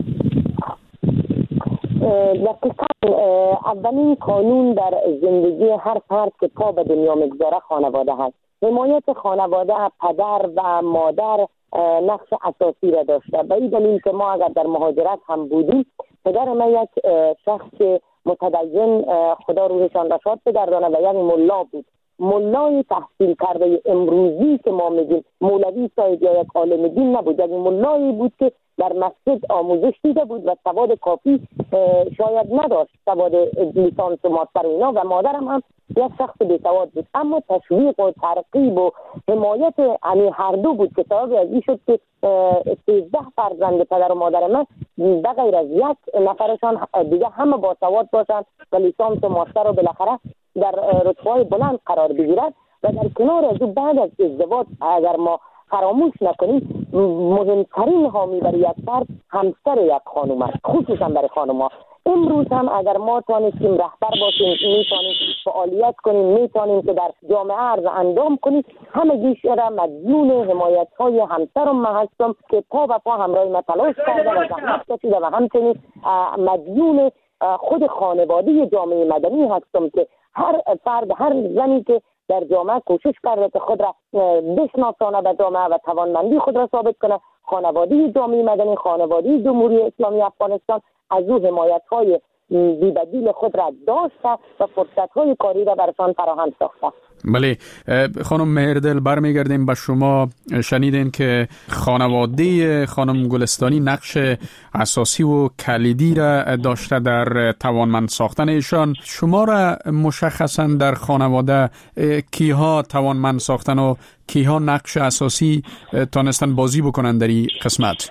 دقیقاً اولین قانون در زندگی هر فرد که پا به دنیا میگذاره خانواده هست. حمایت خانواده، پدر و مادر نقش اساسی را داشته. به این دلیل که ما اگر در مهاجرت هم بودیم، پدر من یک شخص متدین، خدا روحشان را شاد بگردانه، و یک ملا بود. ملای تحصیل کرده امروزی که ما میگیم مولوی صاحب یا یک عالم دین نبود، یک ملایی بود که در مسجد آموزش دیده بود و سواد کافی شاید نداشت، سواد لیسانس و ماستر اینا، و مادرم هم یک شخص بی‌سواد بود. اما تشویق و ترغیب و حمایت هر دو بود که سبب از این شد که 13 فرزند پدر و مادر من به غیر از یک نفرشان دیگه همه با سواد باشن و لیسانس و ماستر رو بالاخره در رتبه‌های بلند قرار بگیرد. و در کنار از بعد از ازدواج اگر ما فراموش نکنیم، مهمترین حامی برای یک فرد همسر یک خانم است، خصوصا برای خانم‌ها. امروز هم اگر ما تانستیم رهبر باشیم، میتونیم فعالیت کنیم، میتونیم که در جامعه عرض اندام کنیم، همگیش را مدیون حمایت‌های همسرم من هستم که پا به پا همراه من تلاش کرده و زحمت کشیده، و همچنین مدیون خود خانواده جامعه مدنی هستم که هر فرد، هر زنی که در جامعه کوشش کرده که خود را بشناسانه به جامعه و توانمندی خود را ثابت کنه، خانواده جامعه مدنی، خانواده جمهوری اسلامی افغانستان از او حمایت‌های بی‌بدیل خود را داشته و فرصت‌های کاری را برشان فراهم ساخته. بله خانم مهردل، برمیگردیم به شما. شنیدین که خانواده خانم گلستانی نقش اساسی و کلیدی را داشته در توانمند ساختن ایشان. شما را مشخصا در خانواده کیها توانمند ساختن و کیها نقش اساسی تانستن بازی بکنن در این قسمت؟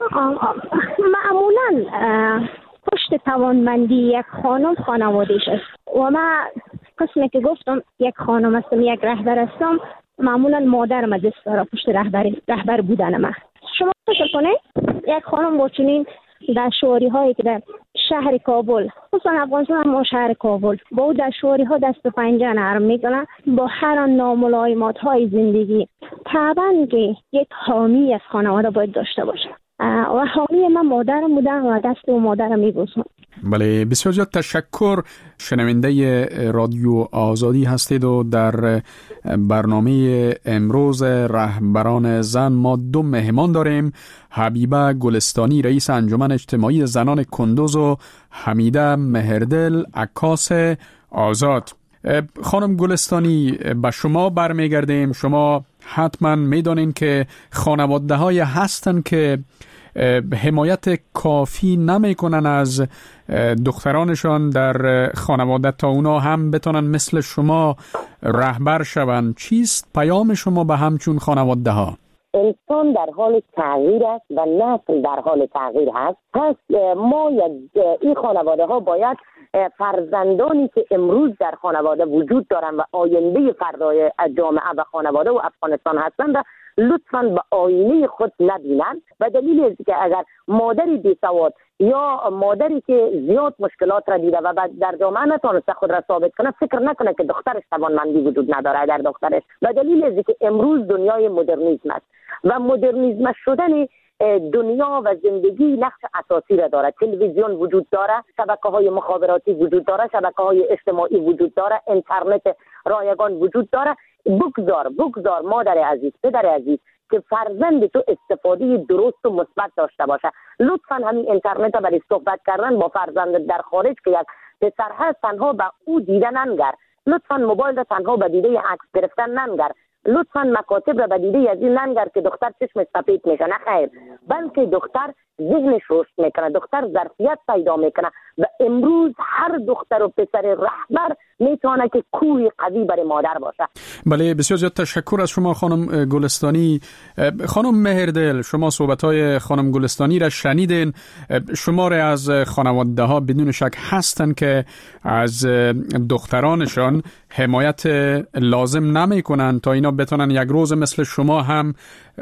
معمولا پشت توانمندی یک خانم خانوادهش است و من قسمی که گفتم یک خانم هستم، یک رهبر هستم. معمولا مادرم دست داره پشت رهبر بودن من. شما فکر کنید یک خانم با چنین دشواری هایی که در شهر کابل، خصوصا افغانستان ما شهر کابل، با او دشواری ها دست و پنجه نرم میکنه، با هر ناملایمات های زندگی، طبعا که یک حامی از خانواده باید داشته باشه و حامی من مادرم بودن و دست و مادرم میبوسم. بله بسیار زیاد تشکر. شنونده رادیو آزادی هستید و در برنامه امروز رهبران زن ما دو مهمان داریم. حبیبه گلستانی، رئیس انجمن اجتماعی زنان کندوز، و حمیده مهردل، عکاس آزاد. خانم گلستانی، به شما برمیگردیم. شما حتما میدانین که خانواده های هستن که حمایت کافی نمیکنن از دخترانشان در خانواده تا اونا هم بتونن مثل شما رهبر شوند. چیست پیام شما به همچون خانواده ها؟ انسان در حال تغییر است و نسل در حال تغییر هست. پس ما این خانواده ها باید فرزندانی که امروز در خانواده وجود دارن و آینده فردای جامعه و خانواده و افغانستان هستند لطفاً به آینه خود نبینند، و دلیل است که اگر مادری بی‌سواد یا مادری که زیاد مشکلات را دیده و در جامعه نتونسته خود را ثابت کنه، فکر نکنه که دخترش توانمندی وجود نداره در دخترش. و دلیل است که امروز دنیای مدرنیسم است و مدرنیسم شدن دنیا و زندگی نقش اساسی را داره. تلویزیون وجود داره، شبکه‌های مخابراتی وجود داره، شبکه‌های اجتماعی وجود داره، اینترنت رایگان وجود داره. بگذار مادر عزیز، پدر عزیز، که فرزند تو استفاده درست و مثبت داشته باشه. لطفاً همین اینترنت برای صحبت کردن با فرزند در خارج که یک پسر هست تنها به او دیدن ننگر. لطفاً موبایل را تنها به دیده عکس گرفتن ننگر. لطفاً مکاتب را به دیده از این ننگر که دختر چشم سفید میشه. نه خیر، بلکه دختر ذهنش رشد میکنه، دختر ظرفیت پیدا میکنه و امروز هر دختر و پسر رهبر میتونه که کوه قوی برای مادر باشه. بله، بسیار زیاد تشکر از شما خانم گلستانی. خانم مهردل، شما صحبت‌های خانم گلستانی را شنیدین. شماری از خانواده ها بدون شک هستن که از دخترانشان حمایت لازم نمیکنن تا اینا بتونن یک روز مثل شما هم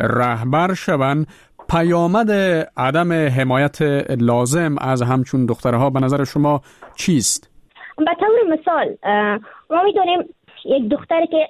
رهبر شون. پیامد عدم حمایت لازم از همچون دخترها به نظر شما چیست؟ به طور مثال ما میدونیم یک دختری که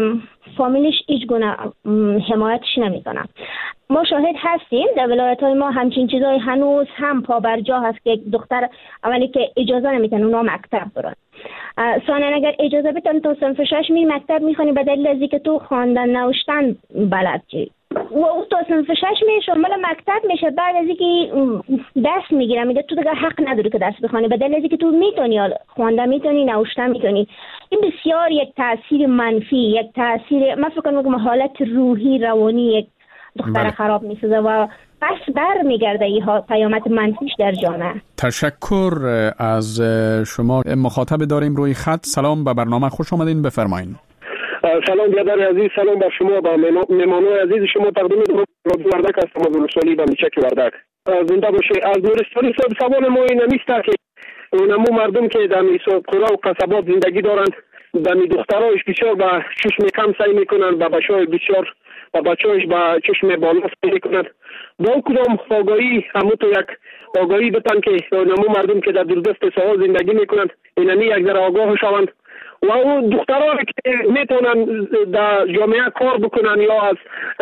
فامیلش هیچ گونه حمایتش نمیکنه. ما شاهد هستیم در ولایت‌های ما همچین چیزای هنوز هم پابرجا هست که یک دختر اولی که اجازه نمیتن اونا مکتب برن. ثانیا اگر اجازه بدن تو صنف 6 می مکتب میخونی به دلیل از اینکه تو خواندن نوشتن بلد چی و او تا صنف 6 می شامل مکتب میشه. بعد از اینکه دست میگیره میگه تو دیگه حق نداری که دست بخونی به دلیل از اینکه تو میتونی خواندن میتونی نوشتن میتونی. این بسیار یک تاثیر منفی، یک تاثیر من فکر میکنم حالت روحی روانی یک دختر خراب میسازه و پس بر میگرده این پیامد منفیش در جامعه. تشکر از شما. مخاطب داریم روی خط. سلام، به برنامه خوش آمدین، بفرمایید. سلام برادر عزیز، سلام بر شما با مهمانان عزیز شما. تقدیم رادیو وردک هستم از نورستانی و میچک وردک. زنده باشه. از نورستانی سوال ما این نیست که اونمو مردم که در قرا و قصبات زندگی دارند در دخترایش بسیار با چشم کم سعی میکنن و بچه‌های بسیار و بچه‌هاش با چشم بالا سعی میکنن. با کدام آگاهی همون یک آگاهی بتن که اونمو مردم که در دوردست ساحل زندگی میکنن اینمی یک ذره آگاه شوند و اون دخترانی که میتونن در جامعه کار بکنن یا از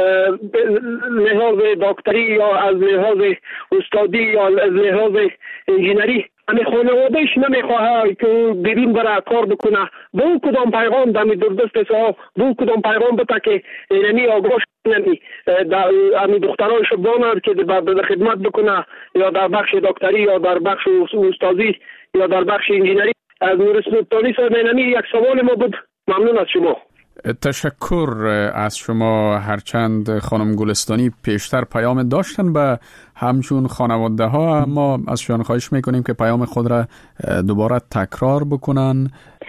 لحاظ دکتری یا از لحاظ استادی یا از لحاظ انجینری همه خانوادهش نمیخواه که بیرون برای کار بکنه. با اون کدام پیغام در دوردست ساحل با اون کدام پیغام بده که اینمی آگاه شدنی در دخترانش بانند که در خدمت بکنه یا در بخش دکتری یا در بخش استادی یا در بخش انجینری. از نورستانی سرمینمی یک سوال ما بود. ممنون از شما. تشکر از شما. هرچند خانم گلستانی پیشتر پیام داشتن به همچون خانواده ها، ما از شما خواهش میکنیم که پیام خود را دوباره تکرار بکنن.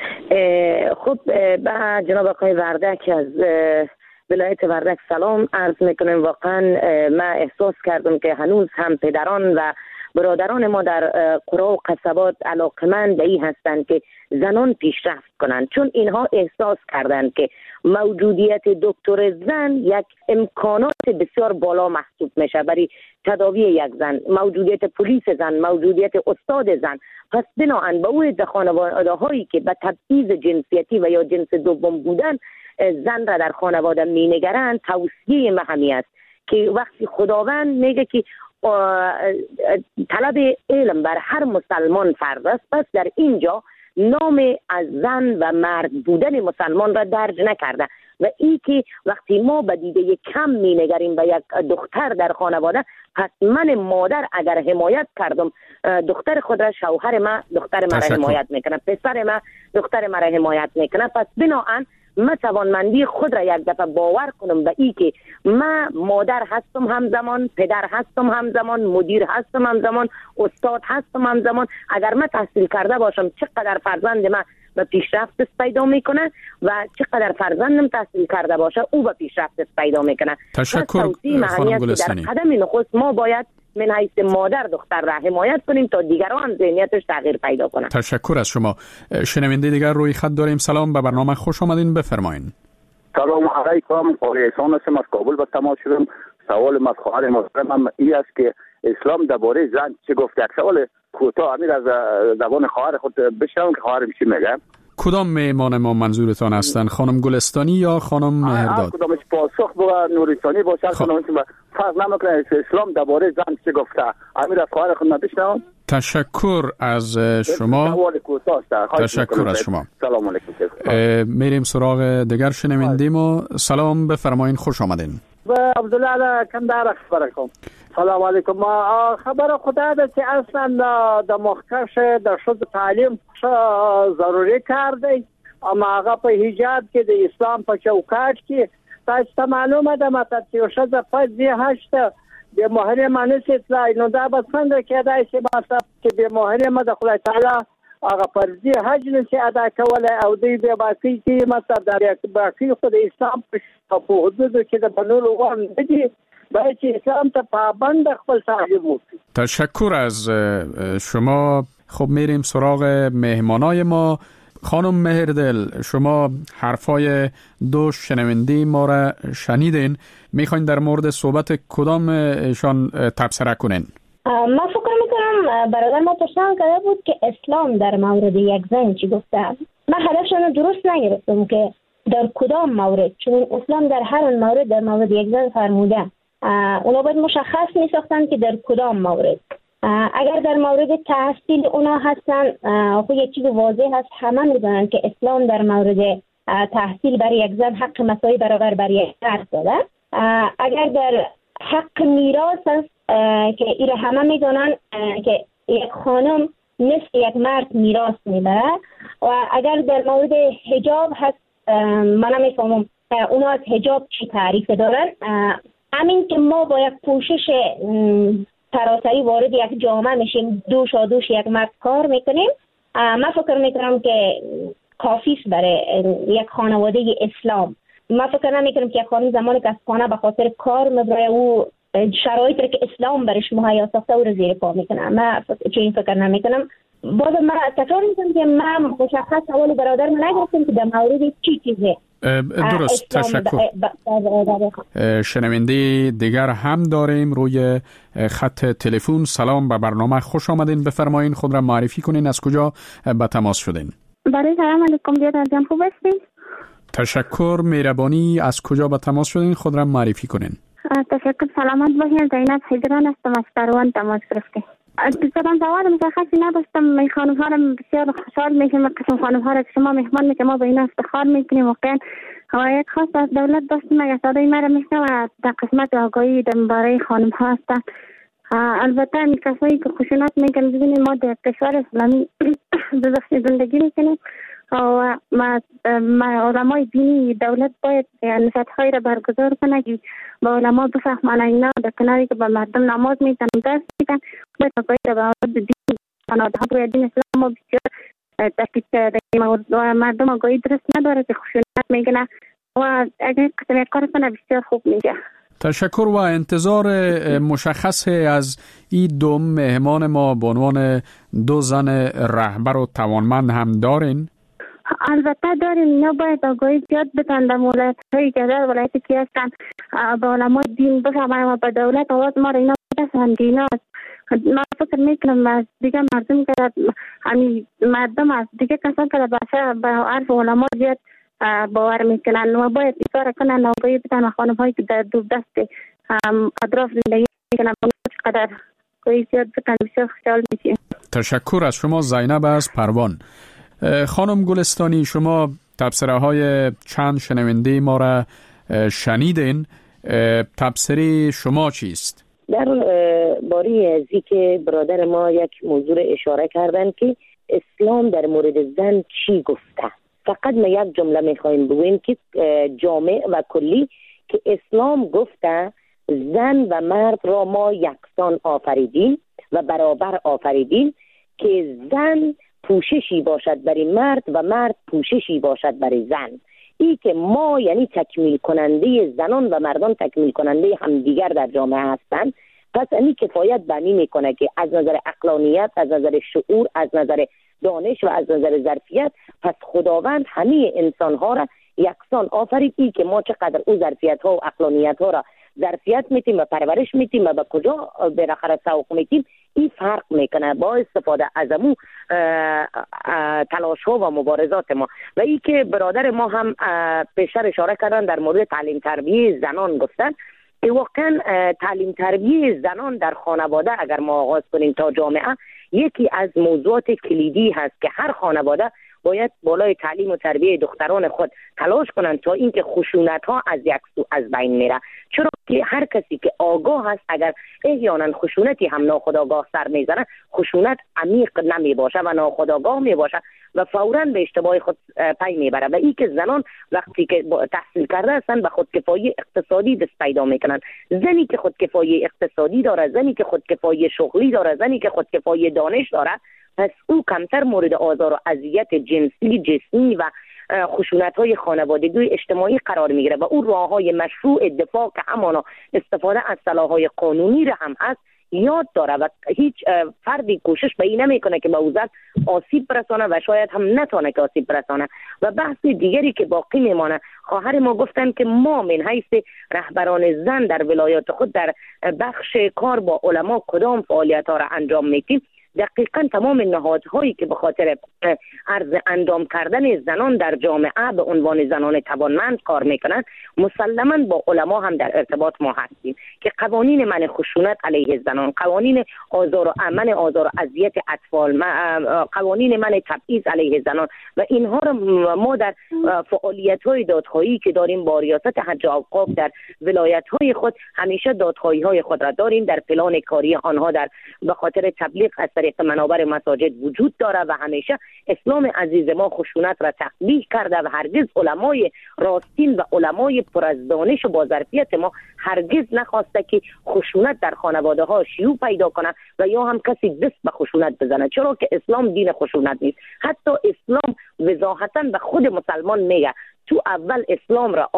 خب به جناب آقای وردک از ولایت وردک سلام عرض میکنیم. واقعا من احساس کردم که هنوز هم پدران و برادران ما در قرا و قصبات علاقمند به این هستند که زنان پیشرفت کنند، چون اینها احساس کردند که موجودیت دکتر زن یک امکانات بسیار بالا محسوب میشه برای تداوی یک زن، موجودیت پلیس زن، موجودیت استاد زن. پس بناهن به اون خانواده هایی که به تبعیض جنسیتی و یا جنس دوم بودن زن را در خانواده می نگرند، توصیه من همین است که وقتی خداوند میگه که طلب علم بر هر مسلمان فرض است، پس در اینجا نام از زن و مرد بودن مسلمان را درج نکرده و این که وقتی ما به دیده کم می نگریم به یک دختر در خانواده، پس من مادر اگر حمایت کردم دختر خود را، شوهر من دختر من را حمایت میکنه، پسر من دختر من را حمایت میکنه. پس بناهن من توانمندی خود را یک دفعه باور کنم به این که من مادر هستم همزمان، پدر هستم همزمان، مدیر هستم همزمان، استاد هستم همزمان. اگر من تحصیل کرده باشم چقدر فرزند من به پیشرفت پیدا میکنه و چقدر فرزندم تحصیل کرده باشه او به پیشرفت پیدا میکنه. تشکر خانم گلستانی. در قدم نخست ما باید من حیث مادر دختر را حمایت کنیم تا دیگران ذهنیتش تغییر پیدا کنه. تشکر از شما. شنونده دیگر روی خط داریم. سلام، به برنامه خوش آمدین، بفرمایید. سلام علیکم. قاری احسان هستم، از کابل به تماس شدم. سوال از خواهر محترمم این است که اسلام درباره زن چه گفته؟ یک سوال کوتاه امیر از زبان خواهر خود بشنوم که خواهرم چی میگه. کدام مهمان ما منظورتان هستند؟ خانم گلستانی یا خانم مهرداد؟ کدامش پاسخ با نوریستانی باشه کدامش فرق نمیکنه. اسلام درباره زن چه گفته؟ امیر از خواهر خود بشنوم. تشکر از شما. تشکر از شما. سلام علیکم. میریم سراغ دیگر شنوندیم و سلام بفرمایید، خوش آمدین. عبدالله کندهار خبرکم. سلام علیکم. خبر خدا ده که اصلا د مخکش د شد تعلیم ضروری کار دی، اما هغه په حجاب کې د اسلام په چوکاټ کې تاسو ته معلومه ده ماته چې شد پځي هشته د محرمه نسیتلای نو دا به څنګه کېدای شي ماته چې د محرمه د خدای تعالی هغه فرضي حج نشي ادا کولای او دوی به باقي کې مطلب د باقي خو د اسلام په حدودو کې د بنولو وان دي باید چې اسلام ته پابند خپل تعلیم وکړي. تشکر از شما. خب میریم سراغ مهمانای ما. خانم مهردل، شما حرفای دو شنونده ما را شنیدین، میخواین در مورد صحبت کدام ایشان تبصره کنین؟ من فکر میکنم برادر ما پرسان کرده بود که اسلام در مورد یک زن چی گفته. من هدفشان درست نگرفتم که در کدام مورد، چون اسلام در هر مورد در مورد یک زن فرموده. اونا باید مشخص میساختن که در کدام مورد. اگر در مورد تحصیل اونا هستن خود یک چیز واضح هست، همه میدونن که اسلام در مورد تحصیل برای یک زن حق مساوی برابر برای یک مرد داده. اگر در حق میراث هست که ایره همه میدونن که یک خانم نصف یک مرد میراث میبره. و اگر در مورد حجاب هست من نمیفهمم اونا از حجاب چی تعریف دارن. همین که ما با یک پوشش سراسری وارد یک جامعه میشیم، دوش یک مرد کار میکنیم، من فکر میکنم که کافی است برای یک خانواده اسلام. من فکر نمیکنم که یک خانم زمانی که از خانه به خاطر کار میبره او شرایطی که اسلام برش مهیا ساخته او رو زیر پا میکنه. من چنین فکر نمیکنم. باز من تکرار میکنم که من مشخص سوال برادر من نگرفتم که در مورد چی چیزه. درست، تشکر. شنونده دیگر هم داریم روی خط تلفن. سلام به برنامه، خوش آمدین. بفرمایین خود را معرفی کنین، از کجا به تماس شدین؟ بله سلام علیکم بیادر جان، خوب هستین؟ تشکر، مهربانی. از کجا به تماس شدین؟ خود را معرفی کنین. تشکر، سلامت باشین. زینب حیدران هستم، از کاروان تماس گرفتیم. دوستان سوال مشخصی نداشتم. من خانم ها را بسیار خوشحال میشم قسم خانم ها را که شما مهمان میکنیم، ما به اینا افتخار میکنیم. واقعا یک خواست از دولت داشتیم اگر صدای ما را میشنم در قسمت آگاهی درباره خانم ها هستن. البته این کسایی که خشونت میکنن، ببینید ما در کشور اسلامی زندگی میکنیم و علمای دینی دولت باید نصیحت‌هایی را برگزار کنه که با علما بفهمانه اینا در کناری که با مردم نماز میتن درس میتن باید آگاهی را به مورد دین خانواده ها باید دین اسلام ما بسیار تشکیل کرده و مردم آگاهی درست نداره که خشونت میکنه و اگر قسم کار کنه بسیار خوب میگه. تشکر و انتظار مشخص از این دو مهمان ما به عنوان دو زن رهبر و توانمند هم دارین؟ البته داریم. اینا باید آگاهی زیاد بدن در ولایت‌هایی که در ولایتی که هستن به علما دین بفهمن و به دولت آواز ما را اینا بدن که اینا من فکر میکنم از دیگه مردم که مردم از دیگه کسان که به عرف علما زیاد باور میکنن و باید اصرار کنن آگاهی بدن و خانم هایی که در دو دست اطراف زندگی میکنن چقدر آگاهی زیاد بدن بسیار خوشحال میشیم. تشکر از شما. زینب از پروان. خانم گلستانی، شما تبصره های چند شنونده ما را شنیدین. تبصره شما چیست؟ در باری ازی که برادر ما یک موضوع اشاره کردن که اسلام در مورد زن چی گفته. فقط ما یک جمله میخوایم بگویم که جامع و کلی که اسلام گفته زن و مرد را ما یکسان آفریدیم و برابر آفریدیم که زن پوششی باشد برای مرد و مرد پوششی باشد برای زن. ای که ما یعنی تکمیل کننده زنان و مردان تکمیل کننده همدیگر در جامعه هستند. پس این کفایت بنی میکنه که از نظر عقلانیت، از نظر شعور، از نظر دانش و از نظر ظرفیت پس خداوند همه انسان ها را یکسان آفرید. ای که ما چقدر او ظرفیت ها و عقلانیت ها را ظرفیت میتیم و پرورش میتیم و به کجا بالاخره سوق میتیم، این فرق میکنه با استفاده از امو تلاش ها و مبارزات ما. و ای که برادر ما هم پیشتر اشاره کردن در مورد تعلیم تربیه زنان گفتن، واقعا تعلیم تربیه زنان در خانواده اگر ما آغاز کنیم تا جامعه، یکی از موضوعات کلیدی هست که هر خانواده باید بالای تعلیم و تربیه دختران خود تلاش کنند تا اینکه خشونت ها از یک سو از بین میره. چرا که هر کسی که آگاه هست اگر احیانا خشونتی هم ناخودآگاه سر میزنه، خشونت عمیق نمی باشه و ناخودآگاه می باشه و فوراً به اشتباه خود پی میبره. و این که زنان وقتی که تحصیل کرده هستن به خودکفایی اقتصادی دست پیدا میکنن. زنی که خودکفایی اقتصادی داره، زنی که خودکفایی شغلی داره، زنی که خودکفایی دانش داره، پس او کمتر مورد آزار و اذیت جنسی، جسمی و خشونت‌های خانوادگی اجتماعی قرار میگیره و او راه‌های مشروع دفاع که همانا استفاده از سلاح‌های قانونی را هم هست یاد داره و هیچ فردی کوشش به این نمیکنه که به او زن آسیب برسانه و شاید هم نتونه که آسیب برسانه. و بحث دیگری که باقی میمانه، خواهر ما گفتن که ما من حیث رهبران زن در ولایات خود در بخش کار با علما کدام فعالیت‌ها را انجام میدیم. دقیقاً تمام نهادهایی که به خاطر عرض انجام کردن زنان در جامعه به عنوان زنان توانمند کار میکنند، مسلماً با علما هم در ارتباط ما هستیم که قوانین منع خشونت علیه زنان، قوانین آزار و اذیت اطفال، قوانین منع تبعیض علیه زنان و اینها را ما در فعالیت‌های دادخواهی که داریم با ریاست حج و اوقاف در ولایت‌های خود همیشه دادخواهی‌های خود را داریم. در پلان کاری آنها در به خاطر تبلیغ از طریق منابر مساجد وجود داره و همیشه اسلام عزیز ما خشونت را تقبیح کرده و هرگز علمای راستین و علمای پر از دانش و با ظرفیت ما هرگز نخواسته که خشونت در خانواده ها شیوع پیدا کنه و یا هم کسی دست به خشونت بزنه، چرا که اسلام دین خشونت نیست. حتی اسلام وضاحتاً به خود مسلمان میگه تو اول اسلام را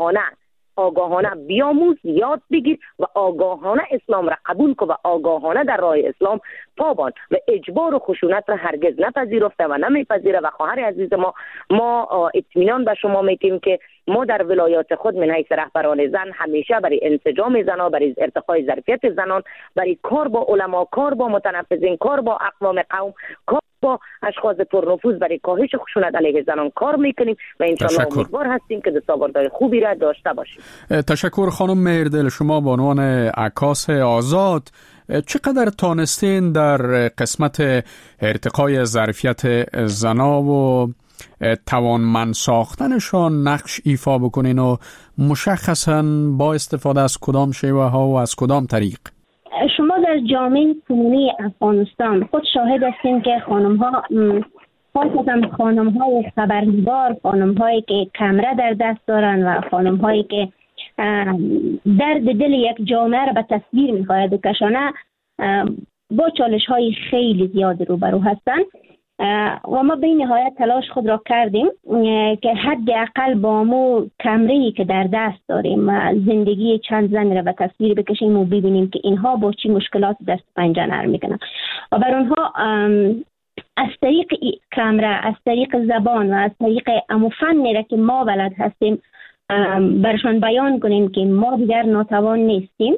آگاهانه بیاموز، یاد بگیر و آگاهانه اسلام را قبول کن و آگاهانه در راه اسلام پابان و اجبار و خشونت را هرگز نپذیرفته و نمیپذیره. و خواهر عزیز ما اطمینان به شما میتیم که ما در ولایات خود من حیث رهبران زن همیشه برای انسجام زنان، برای ارتقای ظرفیت زنان، برای کار با علما، کار با متنفذین، کار با اقوام قوم، کار با اشخاص پرنفوذ برای کاهش خشونت علیه زنان کار میکنیم و انشاءالله امیدوار هستیم که دستاوردهای خوبی را داشته باشیم. تشکر خانم مهردل. شما به عنوان عکاس آزاد چقدر تانستین در قسمت ارتقای ظرفیت زنا و توانمند ساختنشان نقش ایفا بکنین و مشخصاً با استفاده از کدام شیوه ها و از کدام طریق؟ شما در جامعه کنونی افغانستان خود شاهد هستین که خانم‌ها، خاصتاً خانم‌های خبرنگار، خانم‌هایی که کمره در دست دارن و خانم‌هایی که درد دل یک جامعه را به تصویر می‌خواهد بکشانه، با چالش‌های خیلی زیاد روبرو هستند و ما به نهایت تلاش خود را کردیم که حداقل با مو کمره‌ای که در دست داریم و زندگی چند زن را به تصویر بکشیم و ببینیم که اینها با چی مشکلات دست پنجه نرم میکنن و بر اونها از طریق کمره، از طریق زبان و از طریق امو فنی را که ما بلد هستیم برشان بیان کنیم که ما دیگر ناتوان نیستیم.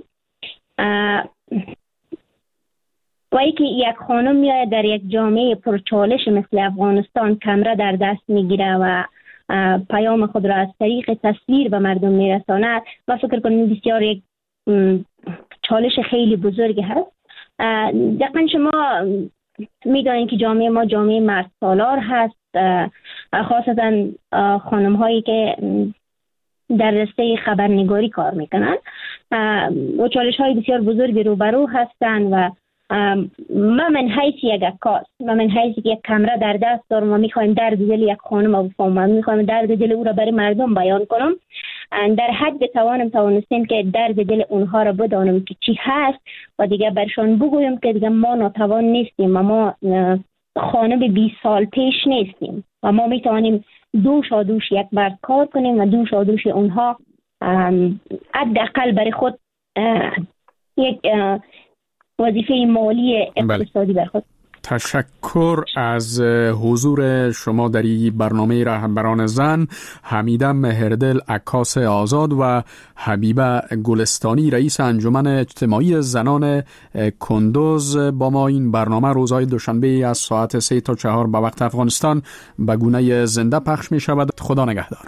و اینکه یک خانم میاد در یک جامعه پرچالش مثل افغانستان کمره در دست میگیره و پیام خود را از طریق تصویر به مردم میرساند، و فکر کنم بسیار یک چالش خیلی بزرگی هست. دقیقا شما میدانید که جامعه ما جامعه مرد سالار هست، خاصتا خانم هایی که در رشته خبرنگاری کار میکنن و چالش های بسیار بزرگی روبرو هستند و من حیث یک عکاس، من حیث یک کمره در دست دارم و میخوایم درد دل یک خانم رو بفهمم، میخوایم درد دل او را برای مردم بیان کنم، در حد توانستیم که درد دل اونها را بدانم که چی هست و دیگه برشان بگویم که دیگه ما ناتوان نیستیم و ما خانم 20 سال پیش نیستیم و ما میتوانیم دوش یک مرد کار کنیم و دوش اونها حداقل برای خود یک وظیفه مالی اقتصادی بر خود. تشکر از حضور شما در این برنامه رهبران زن. حمیده مهردل عکاس آزاد و حبیبه گلستانی رئیس انجمن اجتماعی زنان کندوز با ما این برنامه روزهای دوشنبه از ساعت 3 تا 4 به وقت افغانستان به گونه زنده پخش می شود. خدا نگهدار.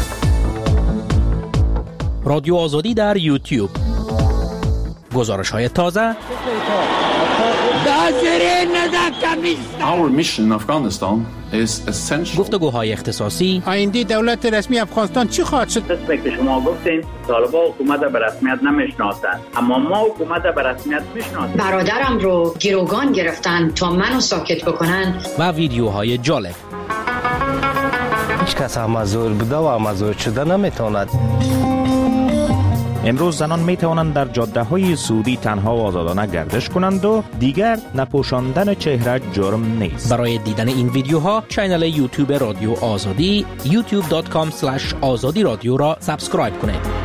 رادیو آزادی در یوتیوب، گزارش های تازه. Our mission in Afghanistan is essential. گفتگوهای اختصاصی. آینده دولت رسمی افغانستان چی خواهد شد؟ قسمی که شما گفتین طالبان حکومت به رسمیت نمیشناسند، اما ما حکومت به رسمیت میشناسیم. برادرم رو گروگان گرفتن تا منو ساکت بکنن. و ویدیوهای جالب. هیچ کس مزور بوده و مزور شده نمیتواند. امروز زنان می توانند در جاده های سعودی تنها و آزادانه گردش کنند و دیگر نپوشاندن چهره جرم نیست. برای دیدن این ویدیوها کانال یوتیوب رادیو آزادی youtube.com/azadi radio را سابسکرایب کنید.